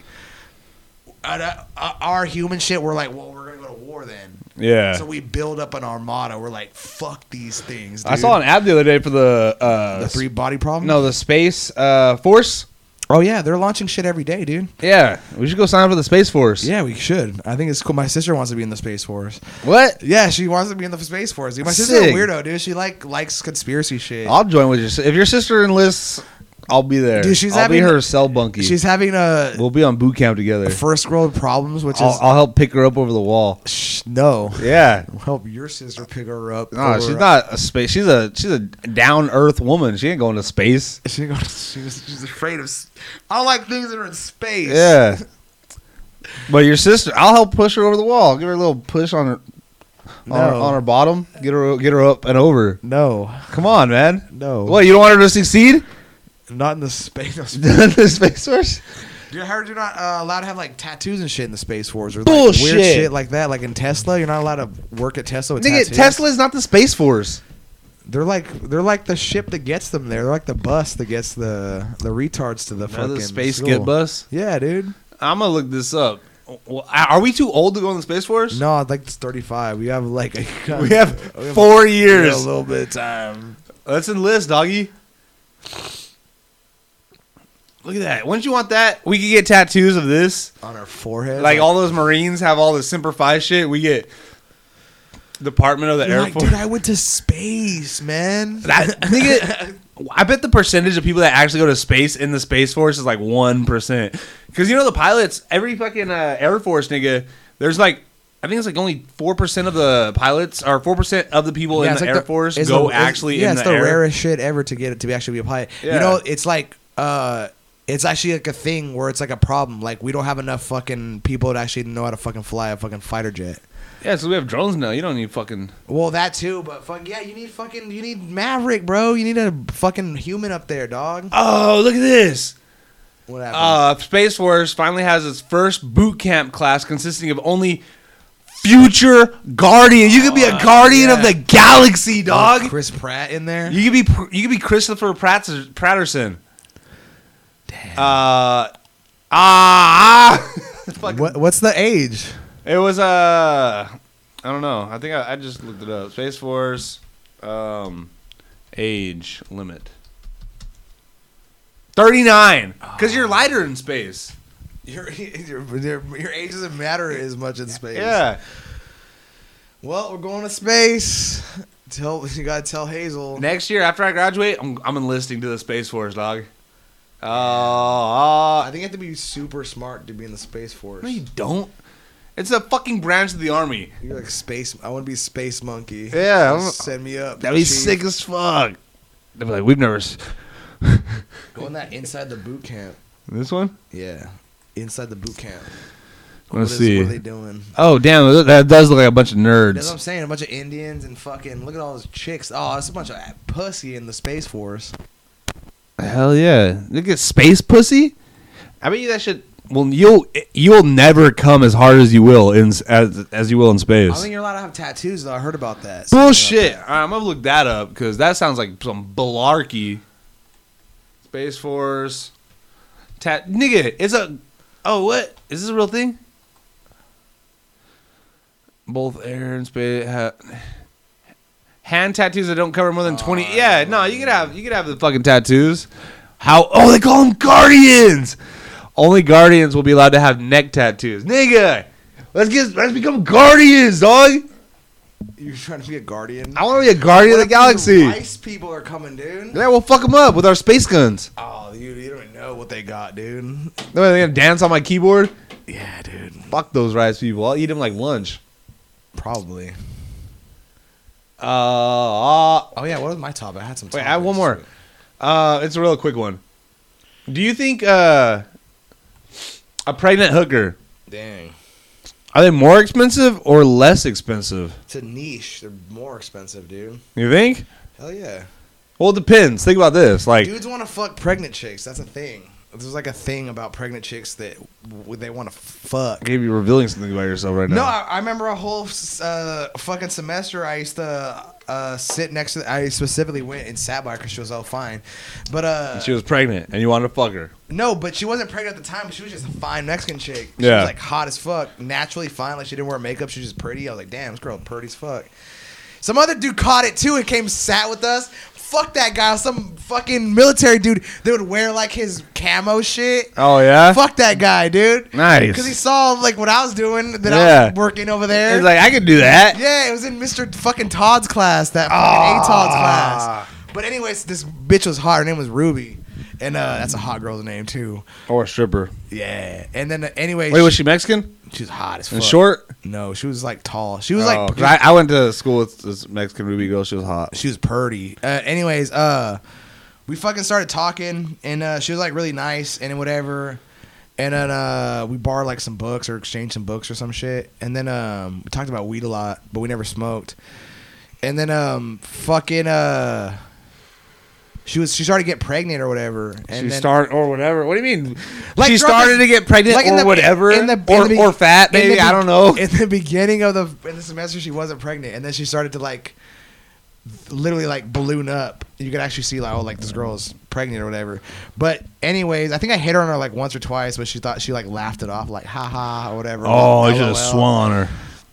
uh, uh, our human shit. We're like, well, we're gonna go to war then. Yeah. So we build up an armada. We're like, fuck these things. Dude. I saw an ad the other day for the uh the three body problem. no the space uh force. Oh yeah, they're launching shit every day, dude. Yeah, we should go sign up for the space force. Yeah, we should. I think it's cool. My sister wants to be in the Space Force. What? Yeah, she wants to be in the Space Force. Dude, my sister's a Sick. weirdo, dude. She like likes conspiracy shit. I'll join with your si- if your sister enlists. I'll be there. Dude, she's I'll having- be her cell bunkie. She's having a we'll be on boot camp together. first world problems, which I'll, is I'll help pick her up over the wall. Shh, no. Yeah. Help your sister pick her up. No, or- she's not a space. She's a she's a down earth woman. She ain't going to space. She goes, she's, she's afraid of. s- I don't like things that are in space. Yeah. But your sister, I'll help push her over the wall. Give her a little push on her on, her, No. on her bottom. Get her get her up and over. No. Come on, man. No. What, you don't want her to succeed? Not in the space. No, space. The space force? Dude, I heard you're not uh, allowed to have like tattoos and shit in the Space Force or like Bullshit. weird shit like that. Like in Tesla, you're not allowed to work at Tesla with Nigga, tattoos. Tesla is not the space force. They're like they're like the ship that gets them there. They're like the bus that gets the the retards to the They're fucking the space school. get bus. Yeah, dude. I'm gonna look this up. Well, Are we too old to go in the space force? No, I think it's thirty-five. We have like a, We have we have four a, years. a little bit of time. Let's enlist, doggy. Look at that. Wouldn't you want that? We could get tattoos of this. On our forehead. Like all those Marines have all the Semper Fi shit. We get Department of the You're Air like, Force. dude, I went to space, man. That, nigga, I bet the percentage of people that actually go to space in the Space Force is like one percent. Because you know the pilots, every fucking uh, Air Force nigga, there's like, I think it's like only four percent of the pilots, or four percent of the people Yeah, in it's the like Air the- Force it's go the- it's- actually yeah, in it's the, the air. rarest shit ever to get it to be actually be a pilot. Yeah. You know, it's like uh it's actually like a thing where it's like a problem. Like we don't have enough fucking people to actually know how to fucking fly a fucking fighter jet. Yeah, so we have drones now. You don't need fucking... Well, that too, but fuck yeah, you need fucking you need Maverick, bro. You need a fucking human up there, dog. Oh, look at this. What happened? Uh, Space Force finally has its first boot camp class consisting of only future Guardian. You could be a Oh, Guardian yeah. of the Galaxy, With dog. Chris Pratt in there. You could be you could be Christopher Pratts- Pratterson. Damn. Uh, ah, Fucking- What, what's the age? It was uh, I don't know. I think I, I just looked it up. Space Force, um, age limit. thirty-nine. Because you're lighter in space. Your, your your your age doesn't matter as much in space. Yeah. Well, we're going to space. Tell you gotta tell Hazel. Next year, after I graduate, I'm, I'm enlisting to the Space Force, dog. Oh, uh, I think you have to be super smart to be in the Space Force. no, you don't. It's a fucking branch of the Army. You're like space. I want to be a space monkey. Yeah, I'm- send me up. That'd be chief. sick as fuck. They'd be like, we've never. S- Going that inside the boot camp. this one? Yeah, inside the boot camp. Let's What is- see. What are they doing? Oh, damn. That does look like a bunch of nerds. That's what I'm saying. A bunch of Indians and fucking look at all those chicks. Oh, it's a bunch of pussy in the Space Force. Hell yeah! Look at space pussy. I bet you that shit. Well, you'll you'll never come as hard as you will in as as you will in I space. don't think you're allowed to have tattoos though. I heard about that. Bullshit. All right, I'm gonna look that up because that sounds like some balarkey. Space Force. Tat nigga, it's a. Oh, what is this a real thing? Both air and space. Ha- hand tattoos that don't cover more than twenty. Oh, Yeah, no, you could have you could have the fucking tattoos. How? Oh, they call them guardians. Only guardians will be allowed to have neck tattoos. Nigga, let's get let's become guardians, dog. You're trying to be a guardian. I want to be a guardian What of the if these galaxy. Rice people are coming, dude. Yeah, we'll fuck them up with our space guns. Oh, you, you don't even know what they got, dude. They're gonna dance on my keyboard. Yeah, dude. Fuck those rice people. I'll eat them like lunch. Probably. Uh, uh Oh yeah, what was my topic? I had some. wait, I have one topics. more. Uh, it's a real quick one. Do you think uh, a pregnant hooker, Dang, are they more expensive or less expensive? it's a niche. They're more expensive, dude. You think? Hell yeah. Well, it depends. Think about this. Like, Dudes want to fuck pregnant chicks. That's a thing. There's like a thing about pregnant chicks that w- they want to fuck. maybe you're revealing something about yourself right No, now. I, I remember a whole uh, fucking semester I used to uh, sit next to. I specifically went and sat by her because she was all fine, but uh, She was pregnant and you wanted to fuck her. no, but she wasn't pregnant at the time. But she was just a fine Mexican chick. She Yeah. was like hot as fuck, naturally fine. Like she didn't wear makeup. She was just pretty. I was like, damn, this girl pretty as fuck. Some other dude caught it too and came sat with us. Fuck that guy. Some fucking military dude that would wear like his camo shit. Oh yeah. Fuck that guy, dude. Nice. Because he saw like what I was doing that Yeah. I was working over there. He's like, I could do that. Yeah, it was in Mister fucking Todd's class, that fucking A Todd's class. But anyways, this bitch was hot. Her name was Ruby, and uh, that's a hot girl's name too. Or a stripper. Yeah. And then uh, anyway, Wait, was she Mexican? she was hot as fuck. And short? No, she was like tall. She was Oh, like 'cause I, I went to school with this Mexican Ruby girl. She was hot. she was purty. Uh, anyways, uh, we fucking started talking, and uh, she was like really nice and whatever. And then uh, we borrowed like some books or exchanged some books or some shit. And then um, we talked about weed a lot, but we never smoked. And then um, fucking uh, she was she started to get pregnant or whatever. And She then, started or whatever. What do you mean? Like, she throughout started the- to get pregnant like in or the- whatever, in the- in or, the be- or fat, in the maybe. be- I don't know. In the beginning of the in the semester, she wasn't pregnant, and then she started to like literally like balloon up. You could actually see like, oh, like this girl is pregnant or whatever. But anyways, I think I hit her on her like once or twice, but she thought she like laughed it off, like ha ha or whatever. Oh, Like, you should have LOL. swung on her.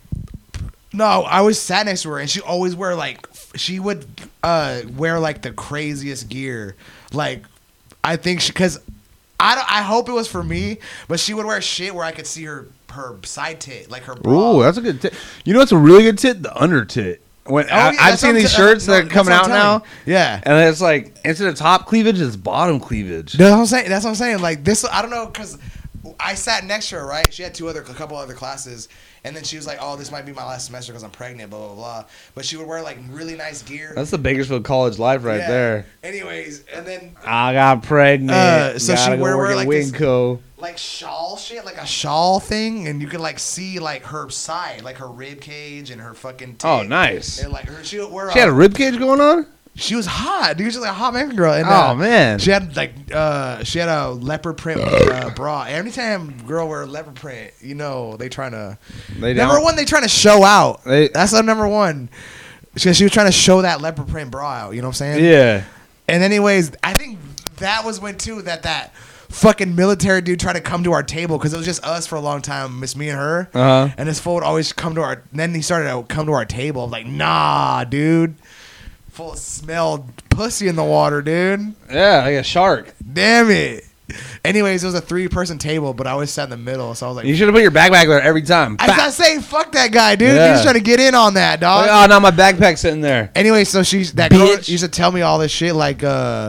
No, I was sat next to her, and she always wear like f- she would uh wear like the craziest gear. Like I think she because I don't, I hope it was for me, but she would wear shit where I could see her her side tit, like her bra. Ooh, that's a good tit. You know what's a really good tit? The under tit. When Oh, I, yeah, I've that's seen what I'm these t- shirts no, that are that's coming what out I'm telling now, you. Yeah. and it's like instead of top cleavage, it's bottom cleavage. That's what I'm saying. That's what I'm saying. Like this, I don't know, because I sat next to her, right? She had two other, a couple other classes, and then she was like, "Oh, this might be my last semester because I'm pregnant." Blah blah blah. But she would wear like really nice gear. That's the Bakersfield College life right Yeah. there. Anyways, and then I got pregnant. Uh, so Gotta she go wear- work wear at like this- Winco. like shawl shit, like a shawl thing, and you could like see like her side, like her rib cage and her fucking. Tit. Oh, nice. And like her, she would wear. She had a rib cage going on. She was hot, dude. She was like a hot Mexican girl. And, Oh, uh, man. she had like uh, she had a leopard print uh, bra. Anytime girl wear a leopard print, you know they trying to. They Number don't- one, they trying to show out. They- That's the number one. She, she was trying to show that leopard print bra out. You know what I'm saying? Yeah. And anyways, I think that was when too that that fucking military dude tried to come to our table because it was just us for a long time, miss me and her. Uh-huh. And this fool would always come to our. Then he started to come to our table. I'm like, nah, dude. Full of smelled pussy in the water, dude. Yeah, like a shark. Damn it. Anyways, it was a three-person table, but I always sat in the middle, so I was like, You should have put your backpack there every time. I was saying, fuck that guy, dude. Yeah. He's trying to get in on that, dog. Like, oh, now my backpack's sitting there. Anyway, so she's that girl Bitch. used to tell me all this shit, like, uh,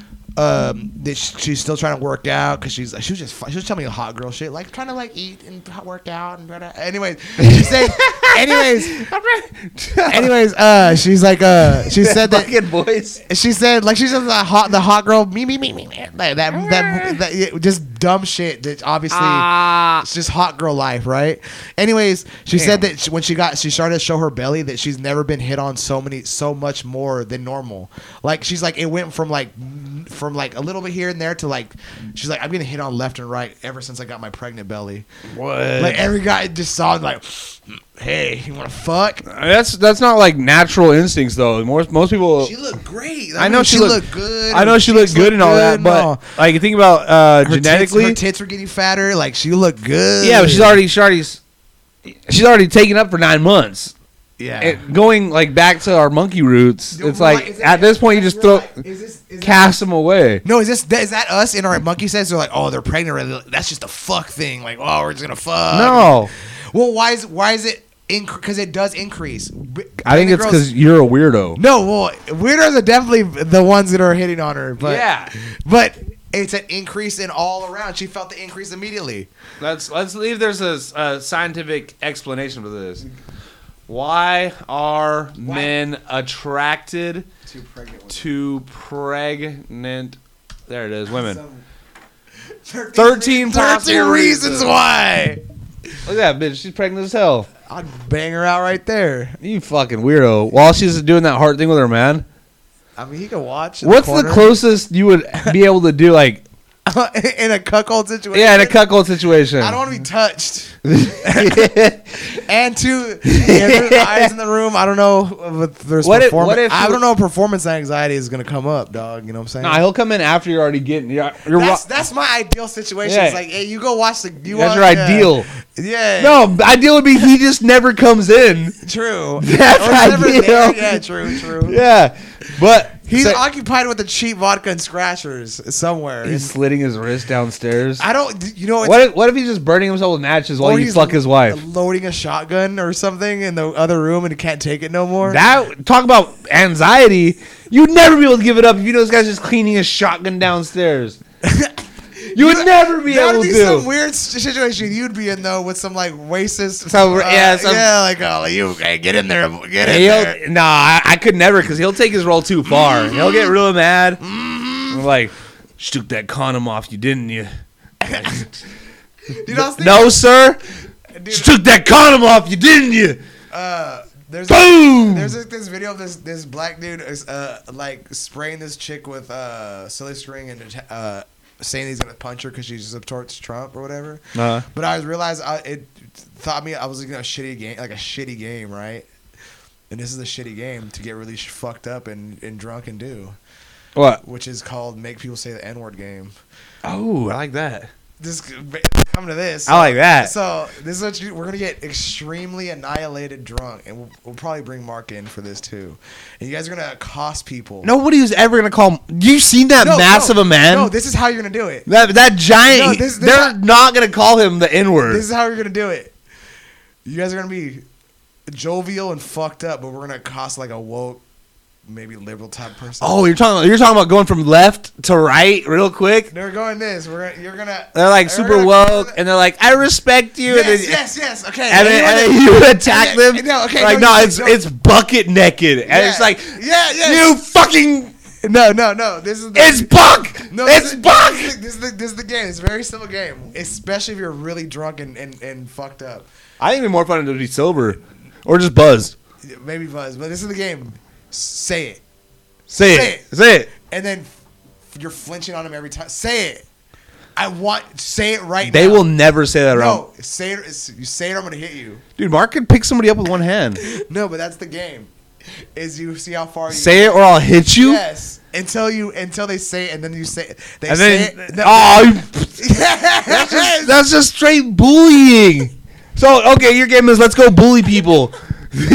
um, that sh- she's still trying to work out because she's she was just fu- she was telling me hot girl shit, like trying to like eat and work out and blah, blah. Anyways, she said, anyways, anyways, uh, she's like, uh, she said that. Fucking voice. She said, like, she's just the hot, the hot girl, me, me, me, me, me. Like, that, that, that, yeah, just dumb shit. That obviously, Ah. it's just hot girl life, right? Anyways, she Damn. said that she, when she got, she started to show her belly, that she's never been hit on so many, so much more than normal. Like, she's like, it went from like, from like a little bit here and there to like, she's like, I'm getting hit on left and right ever since I got my pregnant belly. What? Like every guy just saw it, like, hey, you want to fuck? That's that's not like natural instincts though. Most most people. She looked great. I know mean, she, she looked, looked good. I know Her she looked cheeks good and all that, good but and all. like you think about uh, Her genetically, tits, her tits were getting fatter. Like she looked good. yeah, but she's already she's already she's already taken up for nine months. yeah. It, going like back to our monkey roots, Yo, it's right, like is that- at this point you that's just real throw life. Is this, is cast them away. that, no, is this is that us in our monkey sense? They're like, oh, they're pregnant. Already. That's just a fuck thing. Like, oh, we're just gonna fuck. No, Well, why is why is it? Because it does increase. B- I think pregnant it's girls- because you're a weirdo. No, well, weirdos are definitely the ones that are hitting on her. But Yeah. but it's an increase in all around. She felt the increase immediately. Let's let's leave. There's a, a scientific explanation for this. Why are men attracted Two pregnant to pregnant? There it is, women. Thirteen, Thirteen possible thirteen reasons reasons. why. Look at that bitch. She's pregnant as hell. I'd bang her out right there. You fucking weirdo. While she's doing that heart thing with her man. I mean, he can watch. in What's the corner. closest you would be able to do? Like, in a cuckold situation? yeah, in a cuckold situation. I don't want to be touched. And two, yeah, there's eyes in the room. I don't know if there's What if- performance. what if I you- don't know if performance anxiety is gonna come up, dog. You know what I'm saying? Nah, he'll come in after you're already getting. You're, you're that's ro- that's my ideal situation. Yeah. It's like, hey, you go watch the. You That's watch, your yeah. ideal. Yeah. No, ideal would be he just never comes in. True. That's Or he's never ideal. there. Yeah, true, true. Yeah, but He's so- occupied with the cheap vodka and scratchers somewhere. he's And slitting his wrist downstairs. I don't. You know, it's, What if, what if he's just burning himself with matches while or you he's fuck his wife? loading a shotgun or something in the other room and he can't take it no more. That talk about anxiety. You'd never be able to give it up if you know this guy's just cleaning his shotgun downstairs. You would never be that able would be to. some weird s- situation you'd be in though with some like racist. So, uh, yeah, some- yeah, like oh, like, you hey, get in there, get in He'll, there. nah, I, I could never because he'll take his role too far. He'll get real mad. I'm like, "She took that condom off you, didn't you?" You know, I was thinking, No, sir. dude, She took that condom off you, didn't you? uh, there's Boom. There's a, this video of this this black dude is uh like spraying this chick with uh silly string and uh saying he's gonna punch her because she supports Trump or whatever. Uh, But I realized I, it thought me I was looking at a shitty game, like a shitty game, right? And this is a shitty game to get really sh- fucked up and, and drunk and do, what? which is called make people say the N word game. Oh, I like that. This come to this. I like that. So this is what you, we're gonna get extremely annihilated drunk, and we'll, we'll probably bring Mark in for this too. And you guys are gonna accost people. Nobody was ever gonna call. You seen that No, massive no, a man? No, this is how you're gonna do it. that that giant. No, this- this they're not- not gonna call him the N word. This is how you're gonna do it. You guys are gonna be jovial and fucked up, but we're gonna accost like a woke, maybe liberal type person. Oh, you're talking. You're talking about going from left to right real quick. They're going this. We're gonna, you're gonna. They're like they're super gonna- woke, and they're like, "I respect you." Yes, and then, yes, yes. Okay. And then, Anyone and that- then you would attack and them. then- No, okay. Like, no, no, you- it's no. it's bucket naked, and Yeah. it's like, yeah, yeah. you fucking, No, no, no. This is the, it's buck, No, it's this is, buck. This is, the, this, is the, this is the game. It's a very simple game, especially if you're really drunk and, and, and fucked up. I think it'd be more fun to be sober, or just buzzed. Maybe buzz, but this is the game. Say it, Say, Say it. Say it. and then f- you're flinching on him every time. Say it. I want say it right They now. will never say that around. No, say it. it's- You say it. I'm gonna hit you. Dude, Mark could pick somebody up with one hand. No, but that's the game. Is you see how far you Say it, or I'll hit you. Yes. Until you until they say it, and then you say it. They And say then, it. No. oh, you- that's just, that's just straight bullying. So, okay, your game is let's go bully people. taking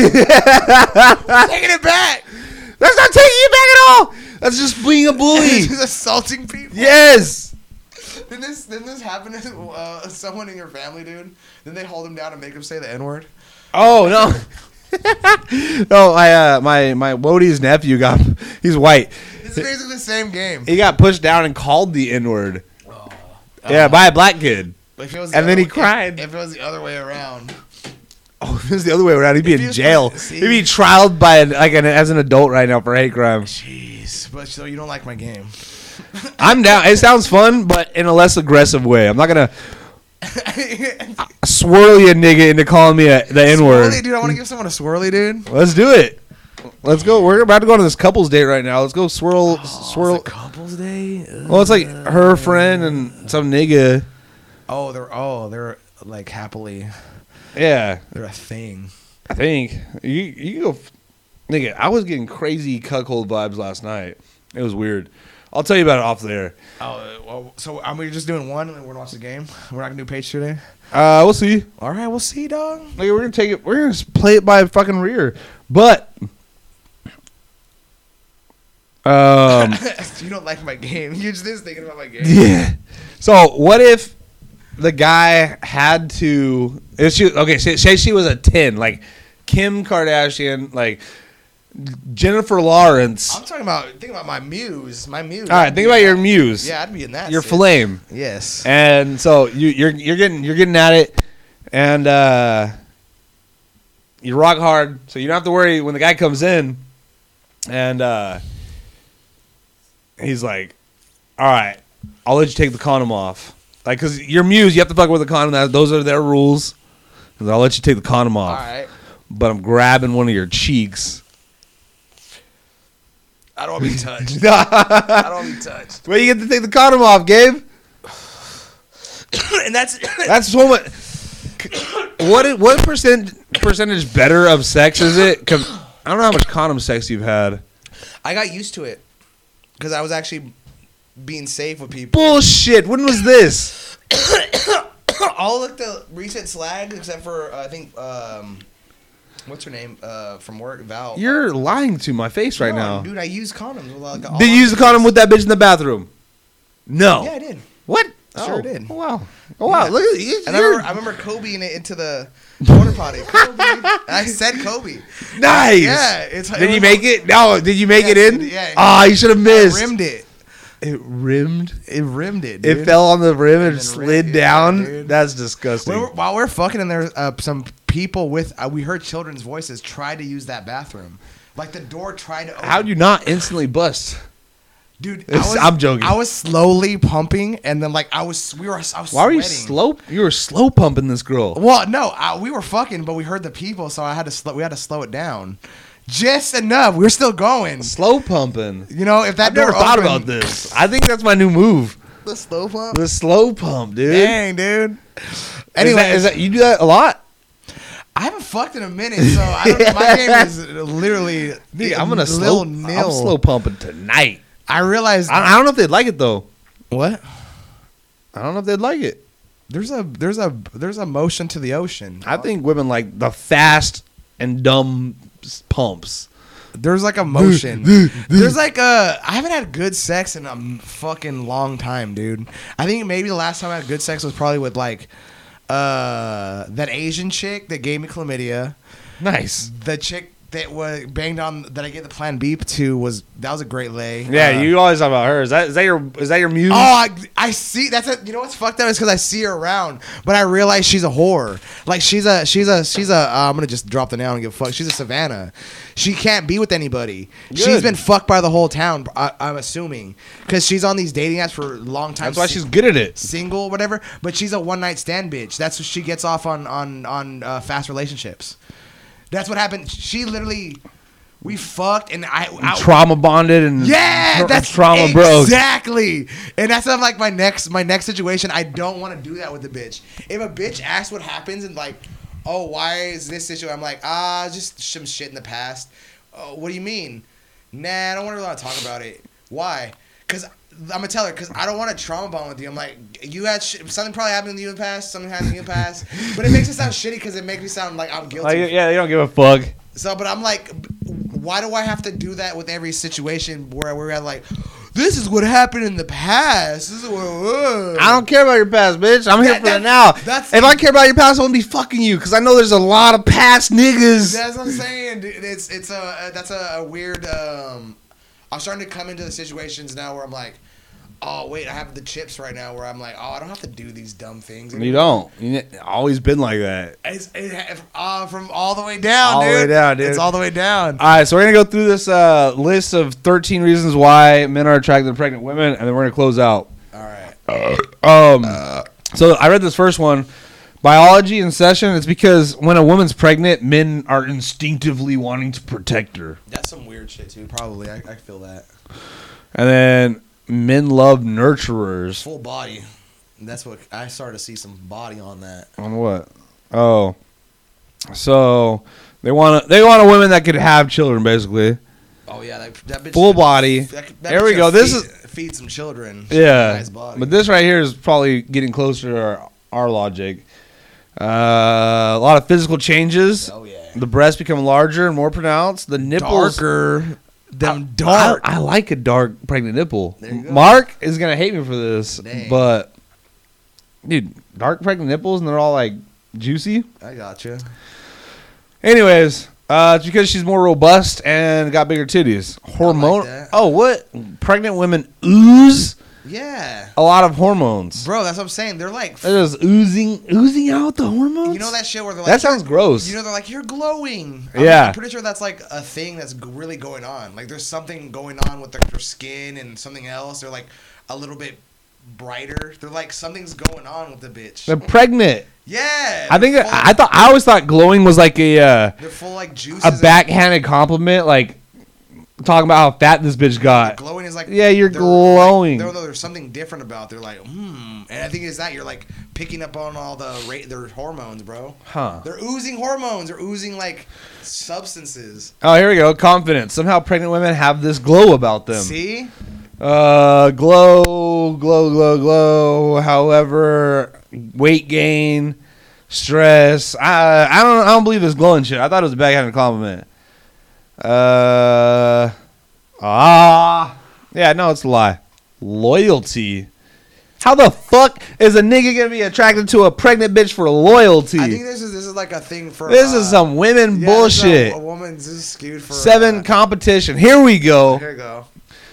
it back. That's not taking you back at all. That's just being a bully. Just assaulting people. Yes. Didn't this didn't this happen to uh, someone in your family, dude? Didn't they hold him down and make him say the N word? Oh no. No, I uh, my my Wodie's nephew got. He's white. It's basically the same game. He got pushed down and called the N word. Oh. Yeah, by a black kid. If it was the And then other he way- cried. If, if it was the other way around. Oh, if it was the other way around, he'd be If he in was jail. supposed to see- He'd be trialed by an, like an, as an adult right now for hate crime. Jeez, but so you don't like my game? I'm down. It sounds fun, but in a less aggressive way. I'm not gonna swirl you nigga into calling me a, the N word. Swirly, dude. I want to give someone a swirly, dude. Let's do it. Let's go. We're about to go on this couples date right now. Let's go swirl, Oh, swirl. it's a couples day. Ugh. Well, it's like her friend and some nigga. Oh, they're oh they're like happily. Yeah, They're a thing. I think you you go, nigga. I was getting crazy cuckold vibes last night. It was weird. I'll tell you about it off there. Oh, well, so um, we're just doing one and we're gonna watch the game. We're not gonna do page today. Uh, we'll see. All right, we'll see, dog. Like, we're gonna take it. We're gonna just play it by fucking rear. But um, You don't like my game. You're just thinking about my game. yeah. So what if the guy had to? If she okay? Say, say she was a ten, like Kim Kardashian, like Jennifer Lawrence. I'm talking about thinking about my muse. My muse. All right, think about your muse. Yeah, I'd be in that. Your shit. flame. Yes. And so you, you're you're getting you're getting at it, and uh, you rock hard, so you don't have to worry when the guy comes in, and uh, he's like, "All right, I'll let you take the condom off." Like, cause your muse, you have to fuck with the condom. That those are their rules. I'll let you take the condom All off. right. But I'm grabbing one of your cheeks. I don't want to be touched. I don't want to be touched. Well, you get to take the condom off, Gabe. And that's That's so much. What what percent percentage better of sex is it? 'Cause I don't know how much condom sex you've had. I got used to it because I was actually being safe with people. Bullshit. When was this? All of the recent slag, except for uh, I think um, what's her name uh, from work, Val. You're lying to my face right No, now. dude. I use condoms. With like all Did you use the condom with that bitch in the bathroom? No. Yeah, I did. What? Sure Oh, did. Oh, wow. Oh, wow. Yeah. Look at you. And I remember, I remember Kobeing it into the porta potty. Kobe. I said Kobe. Nice. Yeah. It's, Did you make it? No. Did you make Yes, it in? it- yeah. Ah, you should have I missed. rimmed it. It rimmed. It rimmed it. Dude. It fell on the rim and, And it then slid rimmed it, down. dude. That's disgusting. When we're- while we're fucking in there, uh, some people with uh, we heard children's voices tried to use that bathroom. Like the door tried to open. How'd you not instantly bust? Dude, I It's- was, I'm joking. I was slowly pumping, and then like I was, we were, I was Why sweating. were you slow? You were slow pumping this girl. Well, no, I, we were fucking, but we heard the people, so I had to slow. We had to slow it down, just enough. We were still going. Slow pumping. You know, if that I've never door thought opened- about this. I think that's my new move. The slow pump. The slow pump, dude. Dang, dude. Anyway, Anyway, is that, you do that a lot? I haven't fucked in a minute, so I don't, my game is literally. Dude, I'm gonna a slow. little nil. I'm slow pumping tonight. I realized. I, I don't know if they'd like it though. what? I don't know if they'd like it. There's a there's a there's a motion to the ocean. I think women like the fast and dumb s- pumps. There's like a motion. There's like a. I haven't had good sex in a m- fucking long time, dude. I think maybe the last time I had good sex was probably with like, uh, that Asian chick that gave me chlamydia. Nice. The chick that was banged on that I gave the Plan B to was that was a great lay. Yeah, Uh, you always talk about her. Is that is that your is that your muse? Oh, I, I see. That's a. You know what's fucked up is because I see her around, but I realize she's a whore. Like she's a, she's a, she's a. Uh, I'm gonna just drop the noun and give a fuck. She's a Savannah. She can't be with anybody. Good. She's been fucked by the whole town. I, I'm assuming because she's on these dating apps for a long time. That's why si- she's good at it. single, or whatever. But she's a one night stand bitch. That's what she gets off on on on uh, fast relationships. That's what happened. She literally. We fucked and I, I Trauma bonded and yeah, tra- that's trauma broke. exactly. And that's not like my next my next situation. I don't want to do that with a bitch. If a bitch asks what happens and like, oh, why is this situation? I'm like, ah, just some shit in the past. Oh, what do you mean? Nah, I don't want to really talk about it. Why? Because I'm gonna tell her because I don't want to trauma bond with you. I'm like, you had sh- something probably happened to you in the past. Something happened to you in the past. But it makes it sound shitty because it makes me sound like I'm guilty. Like, yeah, they don't give a fuck. So, but I'm like, why do I have to do that with every situation where we're at like, this is what happened in the past. This is what. Uh. I don't care about your past, bitch. I'm here That- for the that- now. that's- If I care about your past, I won't be fucking you because I know there's a lot of past niggas. That's what I'm saying, dude. It's it's a that's a, a weird. Um, I'm starting to come into the situations now where I'm like, oh wait, I have the chips right now where I'm like, oh, I don't have to do these dumb things. You don't. You always been like that. It's it, uh, from all the way down, All the dude. way down, dude. It's all the way down. All right, so we're gonna go through this uh, list of thirteen reasons why men are attracted to pregnant women, and then we're gonna close out. All right. Um, so I read this first one. Biology in session. It's because when a woman's pregnant, men are instinctively wanting to protect her, That's some weird shit too. Probably, I, I feel that. and then men love nurturers. Full body. That's what I started to see some body on that. On what? Oh, so they want to. They want a woman that could have children, basically. Oh yeah, that, that bitch. Full body. That, that There bitch we go. gotta This feed, is- feed some children. Yeah, Nice body. but this right here is probably getting closer to our, our logic. Uh, a lot of physical changes. Oh yeah. The breasts become larger and more pronounced. The nipples Darker. Them I- dark. I, I like a dark pregnant nipple. There you go. Mark is gonna hate me for this, Dang. but dude, dark pregnant nipples and they're all like juicy. I gotcha. Anyways, uh, it's because she's more robust and got bigger titties. Hormone. that. Oh, what? Pregnant women ooze Yeah. a lot of hormones. Bro, that's what I'm saying. They're like, They're just oozing, oozing out the hormones. you know that shit where they're like, That sounds gross. You know, they're like, you're glowing. I'm, Yeah. I'm pretty sure that's like a thing that's g- really going on. Like, there's something going on with their, their skin and something else. They're like a little bit brighter. They're like, something's going on with the bitch. They're pregnant. Yeah. I think they're that, full, I thought I always thought glowing was like a uh, they're full like juices. a and- backhanded compliment, like talking about how fat this bitch got. Glowing is like, Yeah, you're they're glowing. Like, no, no, there's something different about. They're like, hmm. And I think it's that you're like picking up on all the ra- their hormones, bro. Huh. They're oozing hormones. They're oozing like substances. Oh, here we go. Confidence. Somehow pregnant women have this glow about them. See? Uh, glow, glow, glow, glow. However, weight gain, stress. I I don't I don't believe this glowing shit. I thought it was a backhanded compliment. Uh, ah, yeah, no, it's a lie. Loyalty. How the fuck is a nigga gonna be attracted to a pregnant bitch for loyalty? I think this is this is like a thing for. This uh, is some women yeah, bullshit. this is A, a woman's this is skewed for Seven Uh, competition. Here we go. here you go.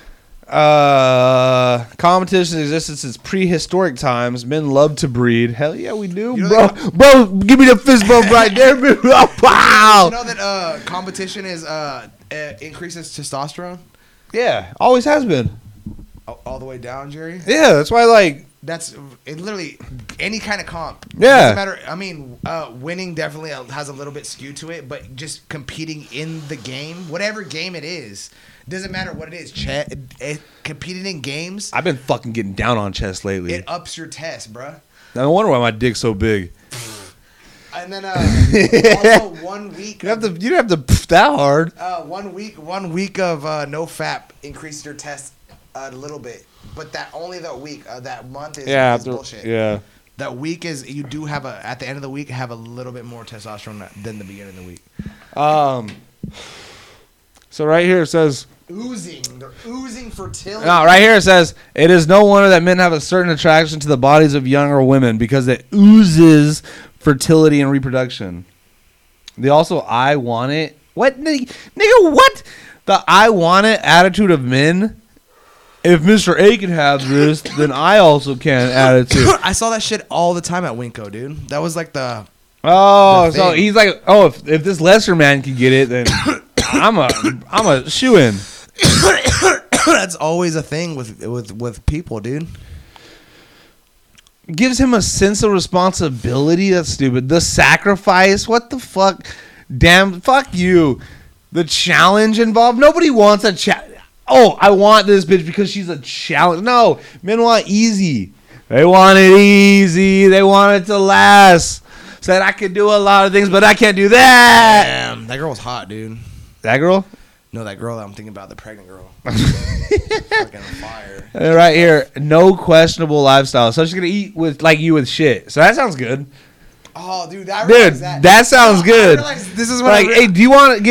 Uh, competition existed since prehistoric times. Men love to breed. Hell yeah, we do, You know bro. that- Bro, give me the fist bump right there, bro. Wow. You know that uh, competition is uh, uh, increases testosterone Yeah, always has been. all, all the way down, Jerry. Yeah, that's why, like, That's it. Literally any kind of comp. Yeah. Doesn't matter. I mean, uh, winning definitely has a little bit skewed to it, but just competing in the game, whatever game it is, doesn't matter what it is. Ch- it, competing in games, I've been fucking getting down on chest lately. it ups your test, bruh. No wonder why my dick's so big. And then uh, also one week. You have to. You don't have to pff that hard. Uh, one week. One week of uh, no fap increased your test a little bit, but that only that week. Uh, that month is, Yeah, is after, bullshit. yeah. That week is you do have a at the end of the week have a little bit more testosterone than the beginning of the week. Um. So right here it says. Oozing, they're oozing fertility. No, right here it says it is no wonder that men have a certain attraction to the bodies of younger women because it oozes fertility and reproduction. They also I want it. What nigga? Nigga, what? The I want it attitude of men. If Mister A can have this, then I also can attitude. I saw that shit all the time at Winco, dude. That was like the Oh, The so thing. he's like, oh, if if this lesser man can get it, then I'm a I'm a shoe in. that's always a thing with with with people, dude. Gives him a sense of responsibility. That's stupid. The sacrifice. What the fuck? Damn. Fuck you. The challenge involved. Nobody wants a challenge. Oh, I want this bitch because she's a challenge. No, men want easy. They want it easy. They want it to last. Said I could do a lot of things, but I can't do that. Damn, that girl was hot, dude. That girl. No, that girl that I'm thinking about, the pregnant girl. Fucking fire. Uh, Right here, no questionable lifestyle. So she's gonna eat with like you with shit. So that sounds good. Oh, dude, I Dude, realized that. that sounds No, I good. realized this is what Like, I re- hey, do you want to get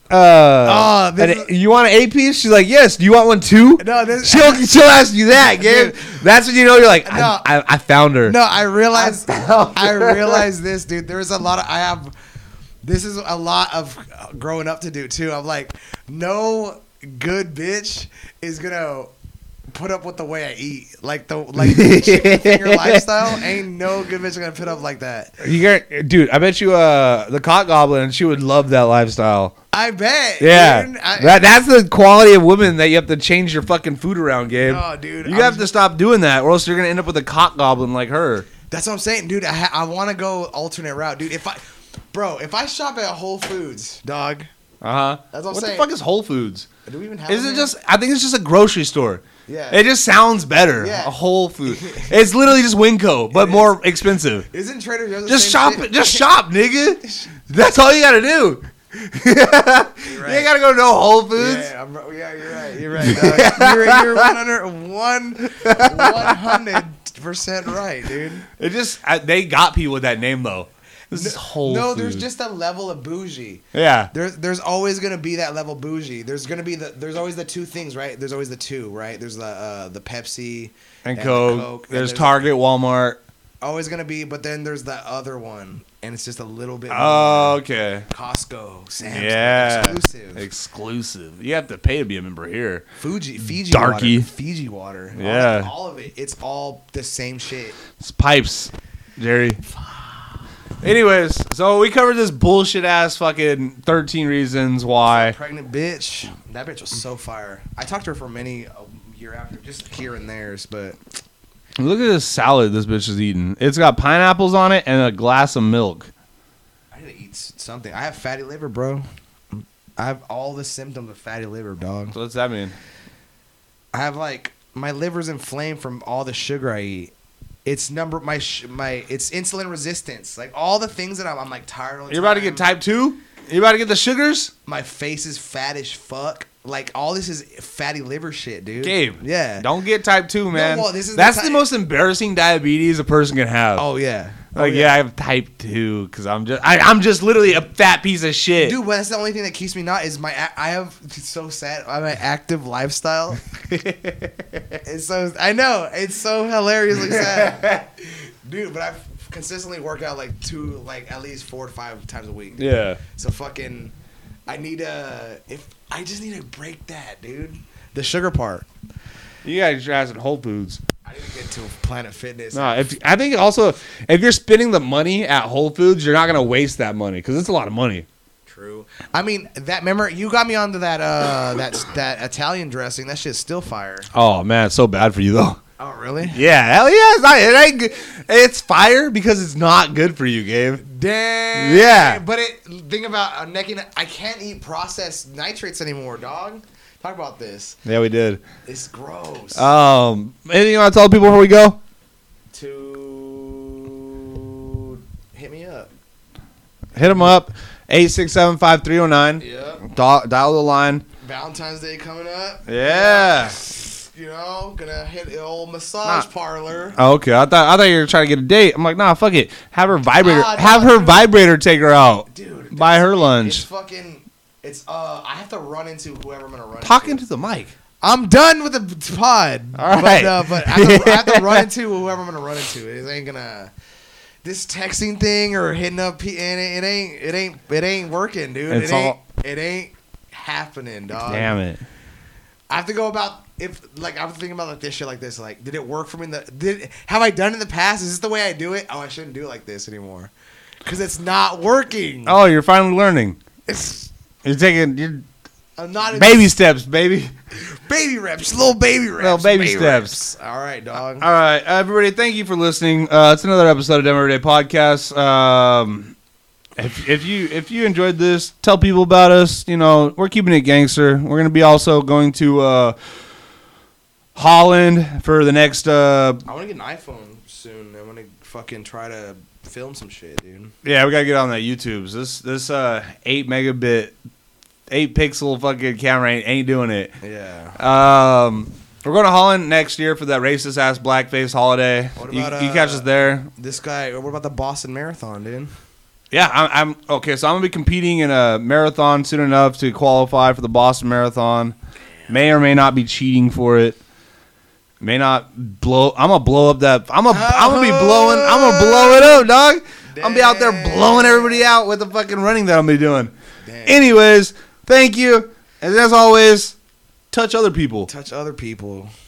Uh, Oh, this an- you want an eight piece? She's like, yes. Do you want one too? No, this- she'll she'll ask you that, Gabe. That's when you know you're like, I, No. I, I found her. No, I realized. I found I her. realized this, dude. There's a lot of. I have. This is a lot of growing up to do too. I'm like, no good bitch is gonna put up with the way I eat. Like the like the chicken finger lifestyle. Ain't no good bitch gonna put up like that. You got, dude. I bet you, uh, the cock goblin. She would love that lifestyle. I bet. Yeah, dude. I, that that's the quality of women that you have to change your fucking food around, Gabe. No, dude, You I'm have to just- stop doing that, or else you're gonna end up with a cock goblin like her. That's what I'm saying, dude. I ha- I want to go alternate route, dude. If I, bro, if I shop at Whole Foods, dog. Uh huh. That's what I'm what saying. the fuck is Whole Foods? Do we even have? Is them it here? just? I think it's just a grocery store. Yeah. It just sounds better. Yeah. A Whole Food. It's literally just Winco, but It more expensive. Isn't Trader Joe's the Just same shop shit? it. Just shop, nigga. That's all you gotta do. You ain't gotta go to no Whole Foods. Yeah, I'm, yeah, you're right. You're right. Dog. You're you're one hundred one one hundred percent right, dude. It just I, they got people with that name though. This is Whole No, Foods. there's just a level of bougie. yeah. There's there's always gonna be that level bougie. There's gonna be the there's always the two things, right? There's always the two, right? There's the uh, the Pepsi And, the Coke. Coke, and There's Target, Walmart. always gonna be, but then there's the other one, and it's just a little bit. Oh, more. okay. Costco, Sam's, Yeah. exclusive. Exclusive. You have to pay to be a member here. Fuji, Fiji Darky. water, Fiji water. All Yeah. that- all of it. It's all the same shit. It's pipes, Jerry. Anyways, so we covered this bullshit ass fucking thirteen reasons why. Pregnant bitch. That bitch was so fire. I talked to her for many a year after, just here and there's, but Look at this salad this bitch is eating. It's got pineapples on it and a glass of milk. I need to eat s- something. I have fatty liver, bro. I have all the symptoms of fatty liver, dog. So what's that mean? I have like my liver's inflamed from all the sugar I eat. It's number my sh- my it's insulin resistance. Like all the things that I'm, I'm like tired all the You're about to time. get type two? You about to get the sugars? My face is fat as fuck. Like all this is fatty liver shit, dude. Gabe. Yeah. Don't get type two, man. well, this is the That's ty- the most embarrassing diabetes a person can have. Oh yeah. Like, oh, yeah. I have type two because I'm just I, I'm just literally a fat piece of shit. Dude, well, that's the only thing that keeps me not is my a- I have it's so sad. I have an active lifestyle. It's so I know it's so hilariously sad, dude. But I consistently work out like two, like at least four to five times a week. Yeah. So fucking, I need a if I just need to break that, dude. The sugar part. You got your ass at Whole Foods. I need to get to Planet Fitness. No, if I think also if you're spending the money at Whole Foods, you're not gonna waste that money because it's a lot of money. True. I mean that. Remember, you got me onto that uh that that Italian dressing. That shit's still fire. Oh man, it's so bad for you though. Oh really? Yeah, hell yeah, it's not. It ain't good. It's fire because it's not good for you, Gabe. Dang. Yeah. But it think about uh, necking. I can't eat processed nitrates anymore, dog. Talk about this. Yeah, we did. It's gross. Um, anything you want to tell people before we go? to hit me up. Hit them up. eight six seven, five three zero nine. Yep. Dial, dial the line. Valentine's Day coming up. Yeah. You know, gonna hit the old massage Nah. parlor. Oh, okay, I thought I thought you were trying to get a date. I'm like, nah, fuck it. Have her vibrator. Ah, no, have her dude. vibrator take her out. Dude. Buy her It's lunch. fucking. It's uh. I have to run into whoever I'm gonna run. Talking into. to the mic. I'm done with the pod. All but, right. uh, but I have, to, I have to run into whoever I'm gonna run into. It ain't gonna. This texting thing or hitting up, pe- and it, it ain't, it ain't, it ain't working, dude. It's it ain't, all- it ain't happening, dog. Damn it. I have to go about if like I'm thinking about like this shit like this. Like, did it work for me? In the did have I done it in the past? Is this the way I do it? Oh, I shouldn't do it like this anymore because it's not working. Oh, you're finally learning. It's You're taking you're I'm not in baby steps, baby. baby reps, little baby reps, Little baby steps. reps. All right, dog. All right, everybody. Thank you for listening. Uh, it's another episode of Demo Everyday Podcast. Um, if, if you if you enjoyed this, tell people about us. You know, we're keeping it gangster. We're gonna be also going to uh, Holland for the next. Uh, I want to get an iPhone soon. I want to fucking try to film some shit, dude. yeah, we gotta get on that YouTube. This this uh, eight megabit, eight pixel fucking camera ain't, ain't doing it. Yeah. Um, we're going to Holland next year for that racist ass blackface holiday. What You, about, you catch uh, us there. This guy. What about the Boston Marathon, dude? Yeah, I'm, I'm okay. So I'm gonna be competing in a marathon soon enough to qualify for the Boston Marathon. Damn. May or may not be cheating for it. May not blow. I'm gonna blow up that. I'm gonna. Oh. I'm gonna be blowing. I'm gonna blow it up, dog. Damn. I'm gonna be out there blowing everybody out with the fucking running that I'm gonna be doing. Damn. Anyways, thank you, and as always, touch other people. Touch other people.